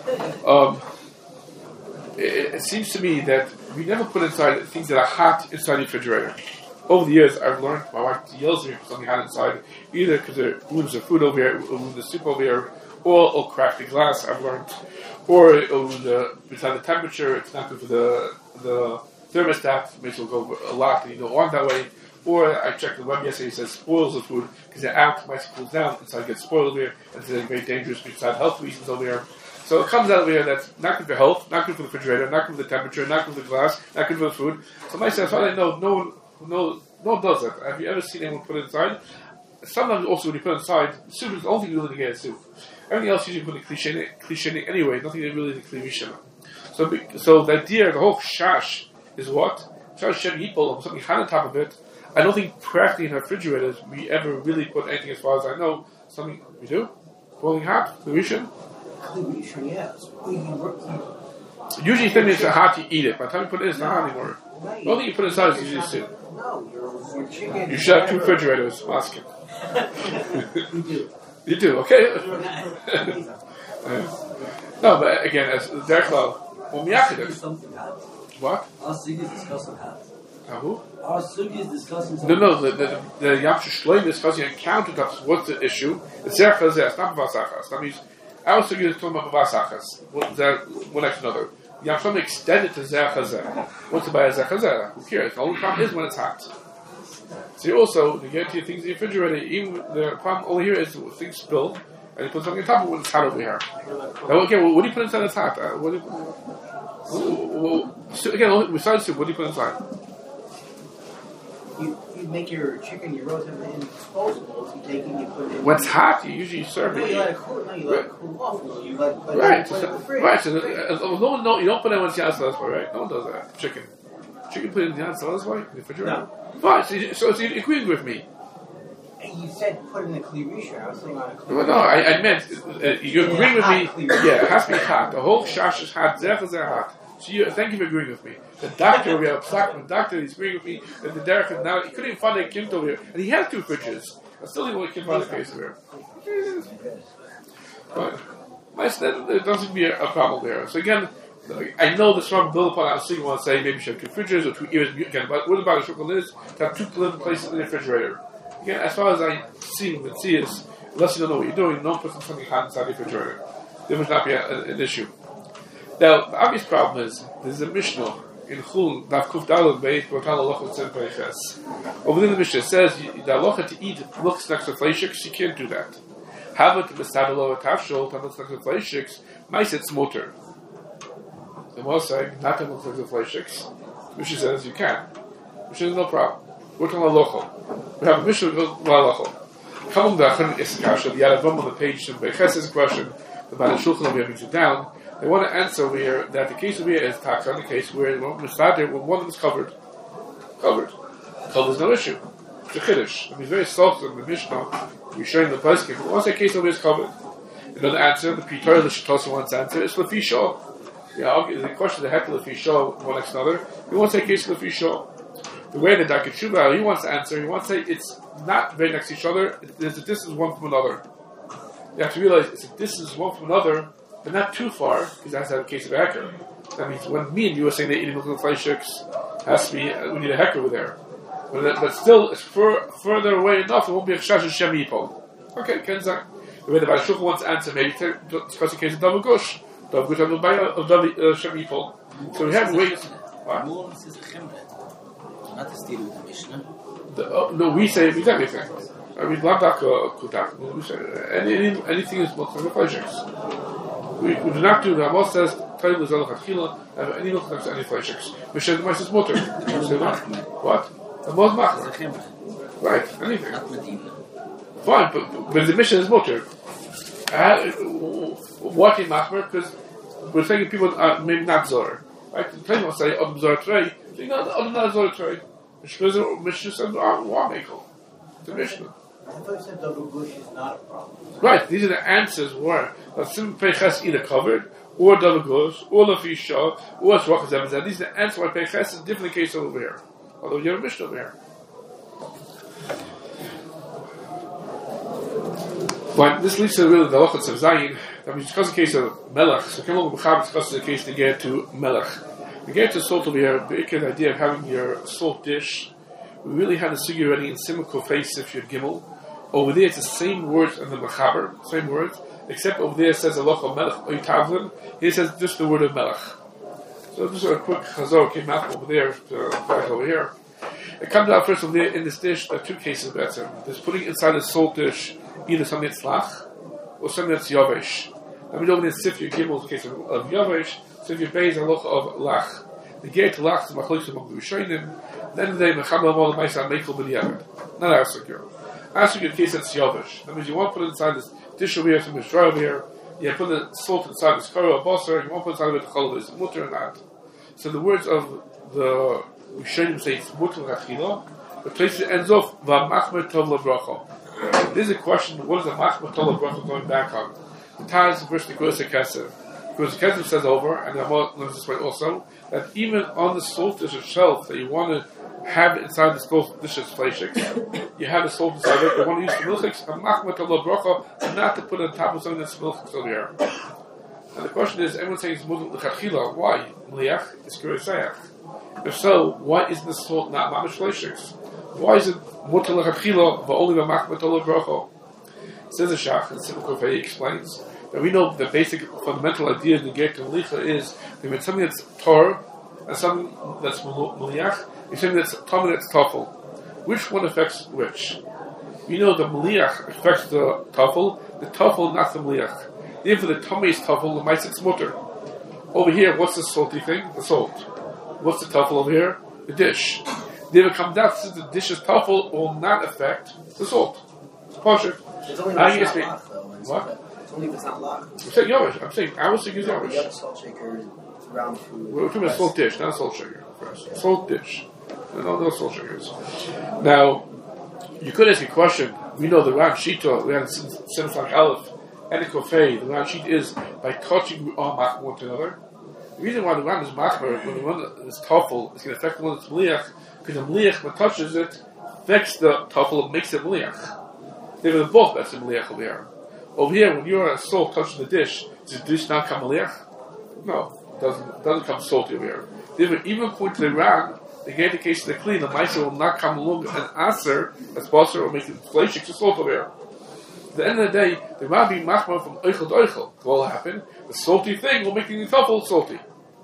It seems to me that we never put inside things that are hot inside the refrigerator. Over the years, I've learned, my wife yells at me for something hot inside, either because there are rooms of food over here, or rooms of soup over here, or crafty glass, I've learned, or beside the temperature, it's not good for the thermostat, it makes it go a lot, and you don't want that way. Or I checked the web yesterday, it says spoils the food, because they're out, mice cools down, inside gets spoiled over here, and it's very dangerous beside health reasons over here. So it comes out over here that's not good for health, not good for the refrigerator, not good for the temperature, not good for the glass, not good for the food. So my says, I know no one does that. Have you ever seen anyone put it inside? Sometimes also when you put it inside, soup is the only thing you really get is soup. Everything else usually put in cliche anyway, nothing really in klivisha. So the idea, the whole shash is what? Shash shem yipol, or something hot on top of it. I don't think practically in refrigerators we ever really put anything, as far as I know. Something we do? Boiling hot? Klivisha? Yes. Usually if it's hot, you eat it. By the time you put it in, it's not hot anymore. The only thing you put inside is usually soup. No, your chicken. You should have 2 refrigerators, Moskin. You do. You do, okay? No, but again, as Derklal, when we acted it. Something hot. What? Our sugi is discussing hot. Who? Our sugi is discussing something. No, the Yam Shloim is discussing on countertops. What's the issue? It's Zerchazeh, it's not Vasachas. That means our sugi is talking about Vasachas. One next another. Yam Shloim extended to Zerchazeh. What's to buy a Zerchazeh? Who cares? The only problem is when it's hot. So you also, to get to your things in the refrigerator, even the problem over here is things spill, and you put something on top of it when it's hot over here. Now, okay, well, what do you put inside that's hot? Again, besides soup, what do you put inside? You make your chicken, you roast it in disposables, you take it and you put it in. When it's hot, you usually serve No, it. you let it cool, off. You let Right. it put it in the fridge. Right. So, you don't put it when it's outside this way, right? No one does that. Chicken put it in the outside this way in the refrigerator. No. Fine. So you're agreeing with me. And you said put it in the klirisha. I was saying on a klirisha. Well, no, I meant you're agreeing with me. Hot, Yeah, it has to be hot. The whole shash is hot. Zeh hot. So thank you for agreeing with me. The doctor, we have the doctor is agreeing with me that the derech is now, he couldn't even find a kimt over here. And he has 2 fridges. I still didn't want to find a case over here. But there doesn't be a problem there. So again, I know this from build upon, I was thinking, want to say maybe you should have 2 fridges or 2 ears. Again, but what about a shulchan is to have 2 different places in the refrigerator. Again, as far as I see is, unless you don't know what you're doing, don't put something hot inside the refrigerator. There must not be an issue. Now, the obvious problem is, there's a Mishnah in Chul, Daf Kuf Daled Beit, Botal Alocha Tzed Beiches. Over in the Mishnah, it says, the Alocha to eat looks next to Fleishiks, you can't do that. Have it to the Sadalo Tafshol, to look next to Fleishiks, mice it's motor. The Moshe saying, not to look next to Fleishiks. Mishnah says, you can. Mishnah says, no problem. We're talking Alocha. We have a Mishnah that goes Alocha. Kamum Dachan is Kasha, the Yadavim on the page, Beiches is a question, the Bada Shulchan will be able to down. They want to answer over here that the case over here is taxa, the case where when one of them is covered. Covered is no issue. It's a chiddush. I mean, it's very soft in the Mishnah. We're showing the poskim. But once the case over here is covered, another answer, the Pitor, the Shatosa wants to answer, is Lefi Shah. The question of the heckle Lefi Shah, one next another. He wants to say case Lefi Shah. The way the Dakar Tshuva, he wants to answer, he wants to say it's not very next to each other, there's a distance one from another. You have to realize it's a distance one from another, but not too far, because that's a case of a hecker. That means when me and you are saying that eating milk and fleishiks has to be, we need a hecker over there. But still, it's further away enough, it won't be a chash of Shem Yipol. Okay, Kenzak. The way the Baal wants to answer, maybe to discuss the case of Davu Gush. Davu Gush of Shem Yipol. So we have ways. What? Not to steal with the Mishnah. No, we say everything. I mean, Kutak. We say anything is milk and fleishiks. We do not do the Amos says Tayyib Lizal Chachila have any milk next to any fleishiks. Mishnah the Mice is mutter. What? Amos Machmer. Right, anything. Not Medina. Fine, but the Mishnah is mutter. What in Machmer? Because we're saying people are maybe not Zor. Right? The Tayyib will say Adam Zor Trey. They not Adam Zor Trey. Mishnah says Mamekel. The Mishnah. I thought you said double gush is not a problem. Right, these are the answers where Sim Peiches either covered, or double gush, or Lafisha, or Tzrachas Zemzeh. These are the answers why Peiches is a different case over here. Although you're a Mishnah over here. But this leads to really the Lachot of Zayin. That we discuss the case of Melech. So come along with Mechaber discusses the case to get to Melech. We get to salt over here, the idea of having your salt dish. We really have the sugi already in Simon Kofei Sif Yud Gimel. Over there it's the same words in the Mechaber, same words, except over there it says Alocha Melech Oitavlim. Here it says just the word of Melech. So just a quick chazor came out over there, back over here. It comes out first over there in this dish, there are two cases better. There's putting inside the salt dish either something that's lach or something that's yavesh. Now we know in Sif Yud Gimel, the case of yavesh, Sif Yud Beis Alocha of lach. The get to lach is machloks among the Rishonim. Then they Mechaber Amol Ma'isa Meichel B'Diavad. Not our secure. Asking in case it's yavish. That means you want to put it inside this dish over here, some dry over here. You put the salt inside this karo or basar. You want to put it inside of it chol. Is mutter or not? So the words of the Rishonim say it's mutter l'chachila. The place it ends off v'machmer tov l'bracha. This is a question. What is the machmer tov l'bracha going back on? The Taz versus the Gurus HaKesev. Gurus HaKesev says over, and the Ramah learns this way also, that even on the salt dish itself that you want to have inside the salt dishes fleishiks, you have the salt inside it. You want to use the milchiks and machmat Allah bracha, and not to put on top of something that's milchiks over here. And the question is, everyone saying it's mudl l'chachila. Why? Mliach is kurosayach. If so, why isn't the salt not mamish fleishiks? Why is it mudl l'chachila but only the machmat Allah bracha? Says the Shach, and Simon Kofei explains that we know the basic fundamental idea in the Gek and Licha is that when something that's tor and something that's mliach, you're saying that's Tommy that's Tafel. Which one affects which? You know the Meliach affects the Tafel not the Meliach. Therefore the Tommy is Tafel, the Mice it's mutter. Over here, what's the salty thing? The salt. What's the Tafel over here? The dish. They will come down since the dish's Tafel will not affect the salt. It's partial. It's only if it's not lock, though. What? It's only if it's not lock. I'm saying Yavish. I'm saying our stick is The Yavish. other salt shaker around food. We're talking about salt dish, not salt shaker. First. Salt dish. No salt shakers. Now, you could ask a question. We know the round shita, we have Simfak Aleph, and the Kofei. The round sheet is by touching our machmer one to another. The reason why the round is machmer, when the one is tafel, it's going to affect the one that's mliach, because the mliach, when it touches it, affects the tafel, it makes it mliach. They were both that's mliach over here. Over here, when your salt touches the dish, does the dish not come mliach? No, it doesn't come salty over here. They were even point to the round. They gave the case to the clean, the mice will not come along and answer as basar or make it fleishik to salt over here. At the end of the day, the rabbi machmar from oichel to oichel. What will happen? The salty thing will make the tafel salty.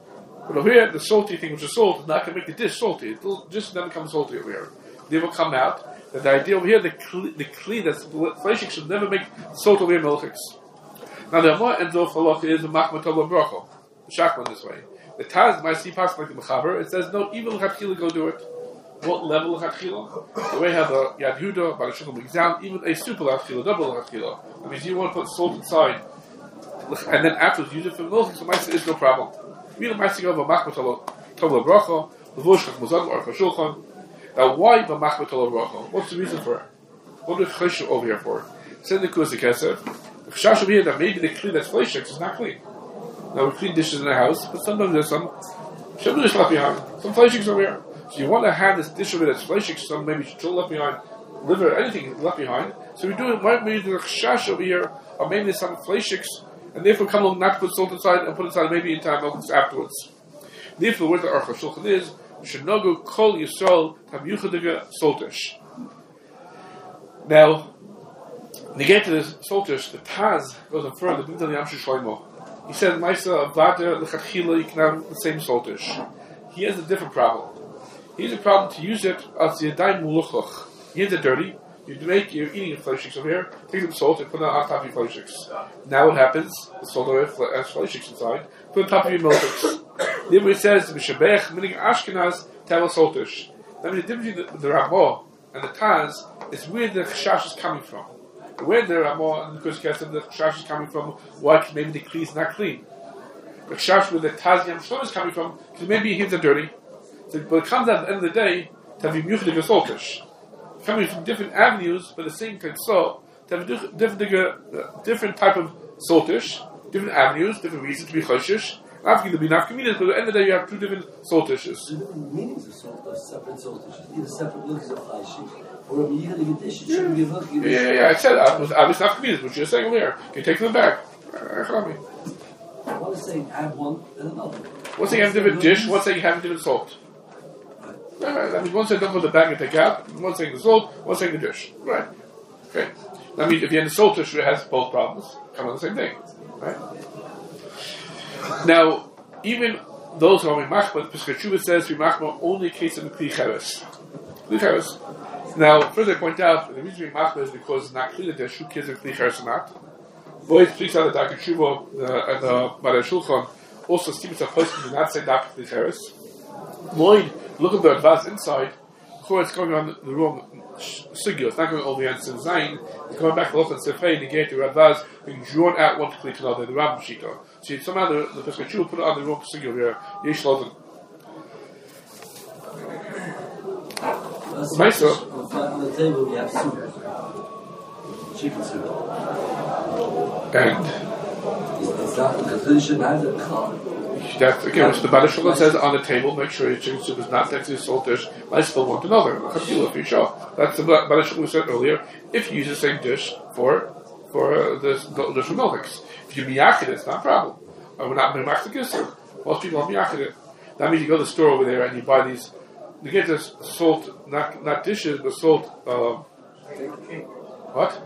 But over here, the salty thing, which is salt, is not going to make the dish salty. It will just never become salty over here. They will come out. That the idea over here, the clean, that's fleishik should never make salt over here milchiks. Now the Ramah ends off halacha is the machmar tov bracha. The Shachman this way. The Taz might see past like the Mechaber. It says no, even l'chatchila go do it. What level l'chatchila? The way how the Yad Yehuda, by the Shulchan exam, even a super l'chatchila, double l'chatchila. That means you want to put salt inside, and then afterwards use it for milk. So might say is no problem. We might see over machmar tov bracha, levushach muzad or Shulchan. Now why the machmar tov bracha? What's the reason for it? What is chesed over here for? Send the Gurus HaKesev. The chesed over here that maybe the clean that's fleishik is not clean. Now we clean dishes in the house, but sometimes there's some shabush left behind, some fleishiks over here. So you want to have this dish over that's fleishik, some maybe shul left behind, liver, anything left behind. So we do it, maybe there's a chash over here, or maybe there's some fleishiks, and therefore come along not to put salt inside, and put inside maybe in time milk afterwards. Therefore, where the Aruch HaShulchan is, Shenogu Kol Yisrael Tam Yuchadiga Saltish. Now, when you get to this saltish, the Taz goes on further, brings on the Yamshu Shloimo. He said, Maisa Avada L'chachila, you can have the same saltish. He has a different problem. He has a problem to use it as the Yadayim Muluchach. He hands it dirty. You're eating your fleishiks over here, take some salt and put it on top of your fleishiks. Now what happens? The salt over here has fleishiks inside, put it on top of your milchiks. Then it says, Mishabech, meaning Ashkenaz, Tavel Saltish. That means the difference between the Ramah and the Taz is where the Chash is coming from. Where the Ramah and the Gurus HaKesev, the Chash is coming from, why maybe the Kli is not clean. The Chash where the Taz Yam Shlom is coming from, because maybe your hands are dirty. So, but it comes out at the end of the day, to have you muchlik a saltish. coming from different avenues for the same kitzah, to have a different type of saltish, different avenues, different reasons to be choshish. After the binaf communities, but at the end of the day, you have two different saltishes. The different meanings of salt are separate saltishes, either separate milks of flesh, or a meat of dish. It shouldn't be a milk. Yeah. I said obviously not communities, which you're saying over here. Can you take them back? One is saying have one and another. One saying you have a different dish, one saying you have a different salt. Right. That means one saying don't put the bag and take out, one saying the salt, one saying the dish. Right. Okay. That means if you're in the salt dish, it has both problems. Come on the same thing. Right? Now, even those who are Mimachma, Pesach Tshuva says Mimachma only in case of the Kli Cheres. Kli Cheres. Now, first I point out, the reason Mimachma is because it's not clear that there's who kids of Kli Cheres or not. Boy speaks out of Dr. Tshuva and the Badei Shulchan also seems to post to not say Dr. Kli Cheres. Lloyd, look at the advanced inside, before it's going on the wrong sugya, it's not going over the answer Zayin, it's going back to look at Sefei, negate the Radvaz, being drawn out one to another, the Rambam Shita. So somehow the Pesach Tshuva put it on the wrong sugya here, Yesh Loden. On the table we have soup. Chicken soup. And it's not because you shouldn't have the color. That's again, which the Badei Shulchan says on the table. Make sure your chicken soup is not next to the salt dish. I still want another. If you show, that's the Badei Shulchan said earlier. If you use the same dish for the shemilchiks, if you miyakid it, it's not a problem. Or we're not miyakid kisser. Most people are miyakid it. That means you go to the store over there and you buy these. You get this salt, not dishes, but salt. What?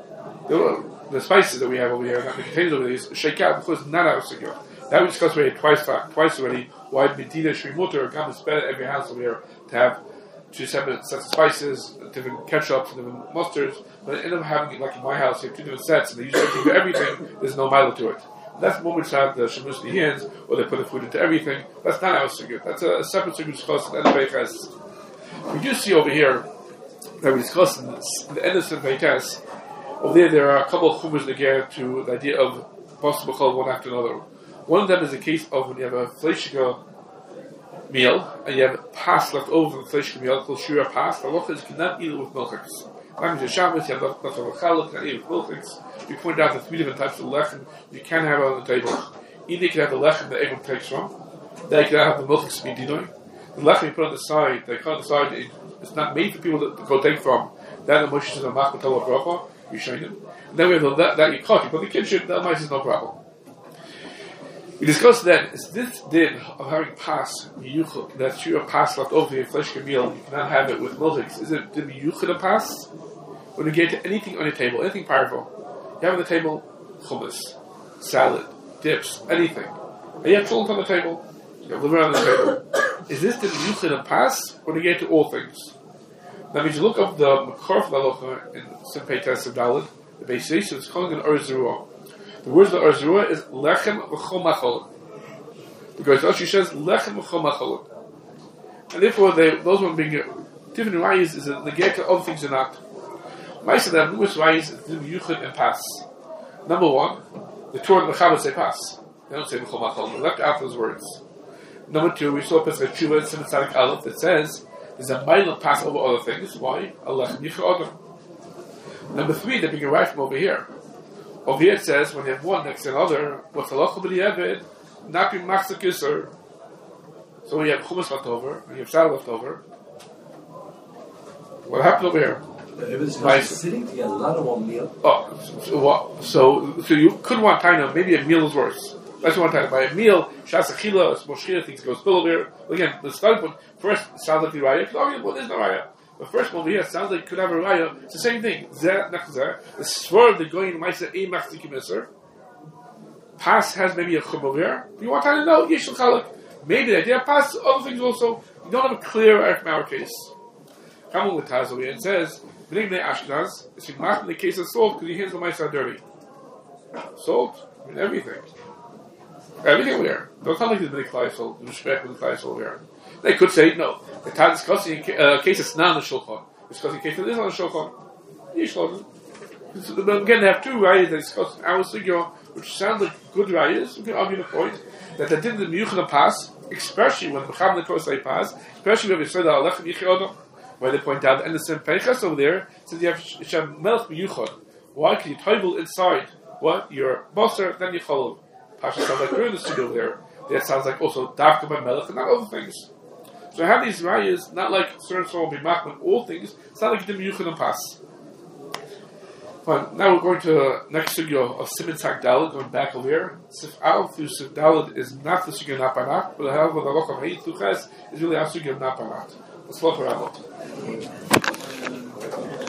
The spices that we have over here, not the containers over there, shake out because it's not out of that we discussed already twice already. Why Medina Shrimutter or Gam is better every house over here to have two separate sets of spices, different ketchups, different mustards. But end up having it like in my house, you have two different sets, and they use everything for everything. There's no milo to it. That's the moment have the shemus in the hands, or they put the food into everything. That's not our sugyot. That's a separate sugyot discussed in the end of Beiches. We do see over here that we discussed in the end of Beiches. Over there are a couple of chumras that get to the idea of possible call one after another. One of them is the case of when you have a fleishika meal and you have pas left over from the fleishika meal called shura pas. The halacha is you cannot eat it with milchiks. That means the Shabbos you have nothing with challah, cannot eat it with milchiks. We point out the three different types of lechem you can have on the table. Either you can have the lechem that everyone takes from, then you can have the milchiks to be dinoy. The lechem you put on the side, they cut on the side, it's not made for people to go take from. Then the Moshe says a machmat tova bracha, you shine him. And then we have that you cut, you put the kitchen, that mice is no problem. We discussed that is this din of having pas yuchel, that you have pas left over your flesh meal, you cannot have it with milchiks. Is it din yuchel a pas? When you get to anything on your table, anything powerful, you have on the table hummus, salad, dips, anything, and you have children on the table, you have liver on the table. Is this din yuchel a pas? When you get to all things, that means you look up the makor of the halacha in Simpei Tes of Dalet, the Beis so it's calling an Or Zerua. The words of the Or Zerua is lechem v'chol macholim. Because Rashi says lechem v'chol macholim, and therefore those one being different rayas is a negate to other things or not. Ma'aseh they have numerous rayas in yuchid and pas. Number one, the Torah and the Chabad say pas. They don't say v'chol macholim. They left out those words. Number two, we saw Pesach Tshuva and Simon Tzadik Aleph that says there's a mile pass over other things. Why? Allah Yichud Adam. Number three, they're being right from over here. Over here it says when you have one next to another, what's halacha b'diavad, not being machzak yisur. So when you have hummus left over, and you have salad left over, what happened over here? Everybody's sitting together, not in one meal. Oh, so you could want taina. Maybe a meal is worse. That's one time. By a meal, shas achila, moshchila, things goes spill over here. Again, the starting point first sounds like the raya. Well, there's no raya. The first one over here sounds like it could have a raya. It's the same thing. Zeh nachzeh. The swerve, the going ma'aseh a machzikim iser. Pas has maybe a chum over here. You want to know yeshul chalak. Maybe the idea pas other things also. You don't have a clear area from our case. Come with Taz over here. It says b'nei bnei Ashkenaz. It's in the case of salt because your hands of ma'aseh are dirty. Salt, I mean everything. Everything over here. Don't tell me there's bnei Klaisel. The respect with the Klaisel over here. They could say no. The Taz is discussing a case that's not on the shulchan. Discussing a case that is on the shulchan. Again, they have two rayas that discuss our sugya, which sound like good rayas. We can argue the point that they did the miyuchan pass, especially when the Mecham the Torah say pass, especially when we say that Alechem Yichud Adam. Why they point out, and the same Peichas over there says you have Shem Melech B'Yuchad. Why can you toivel inside what your Basar, then you Cholov? Pasha sounds like we're in the studio over there. That sounds like also Davka by Melech and not other things. So I have these rayas, not like certain someone will be machman all things. It's not like the Yuchad and Pas. Fine. Now we're going to next sugya of Siman Tzak Daled, going back over here. Sif Al through Sif Daled is not the sugya of Napanat, but however the Loch of Hayit Tuches is really our sugya of Napanat. Let's look around.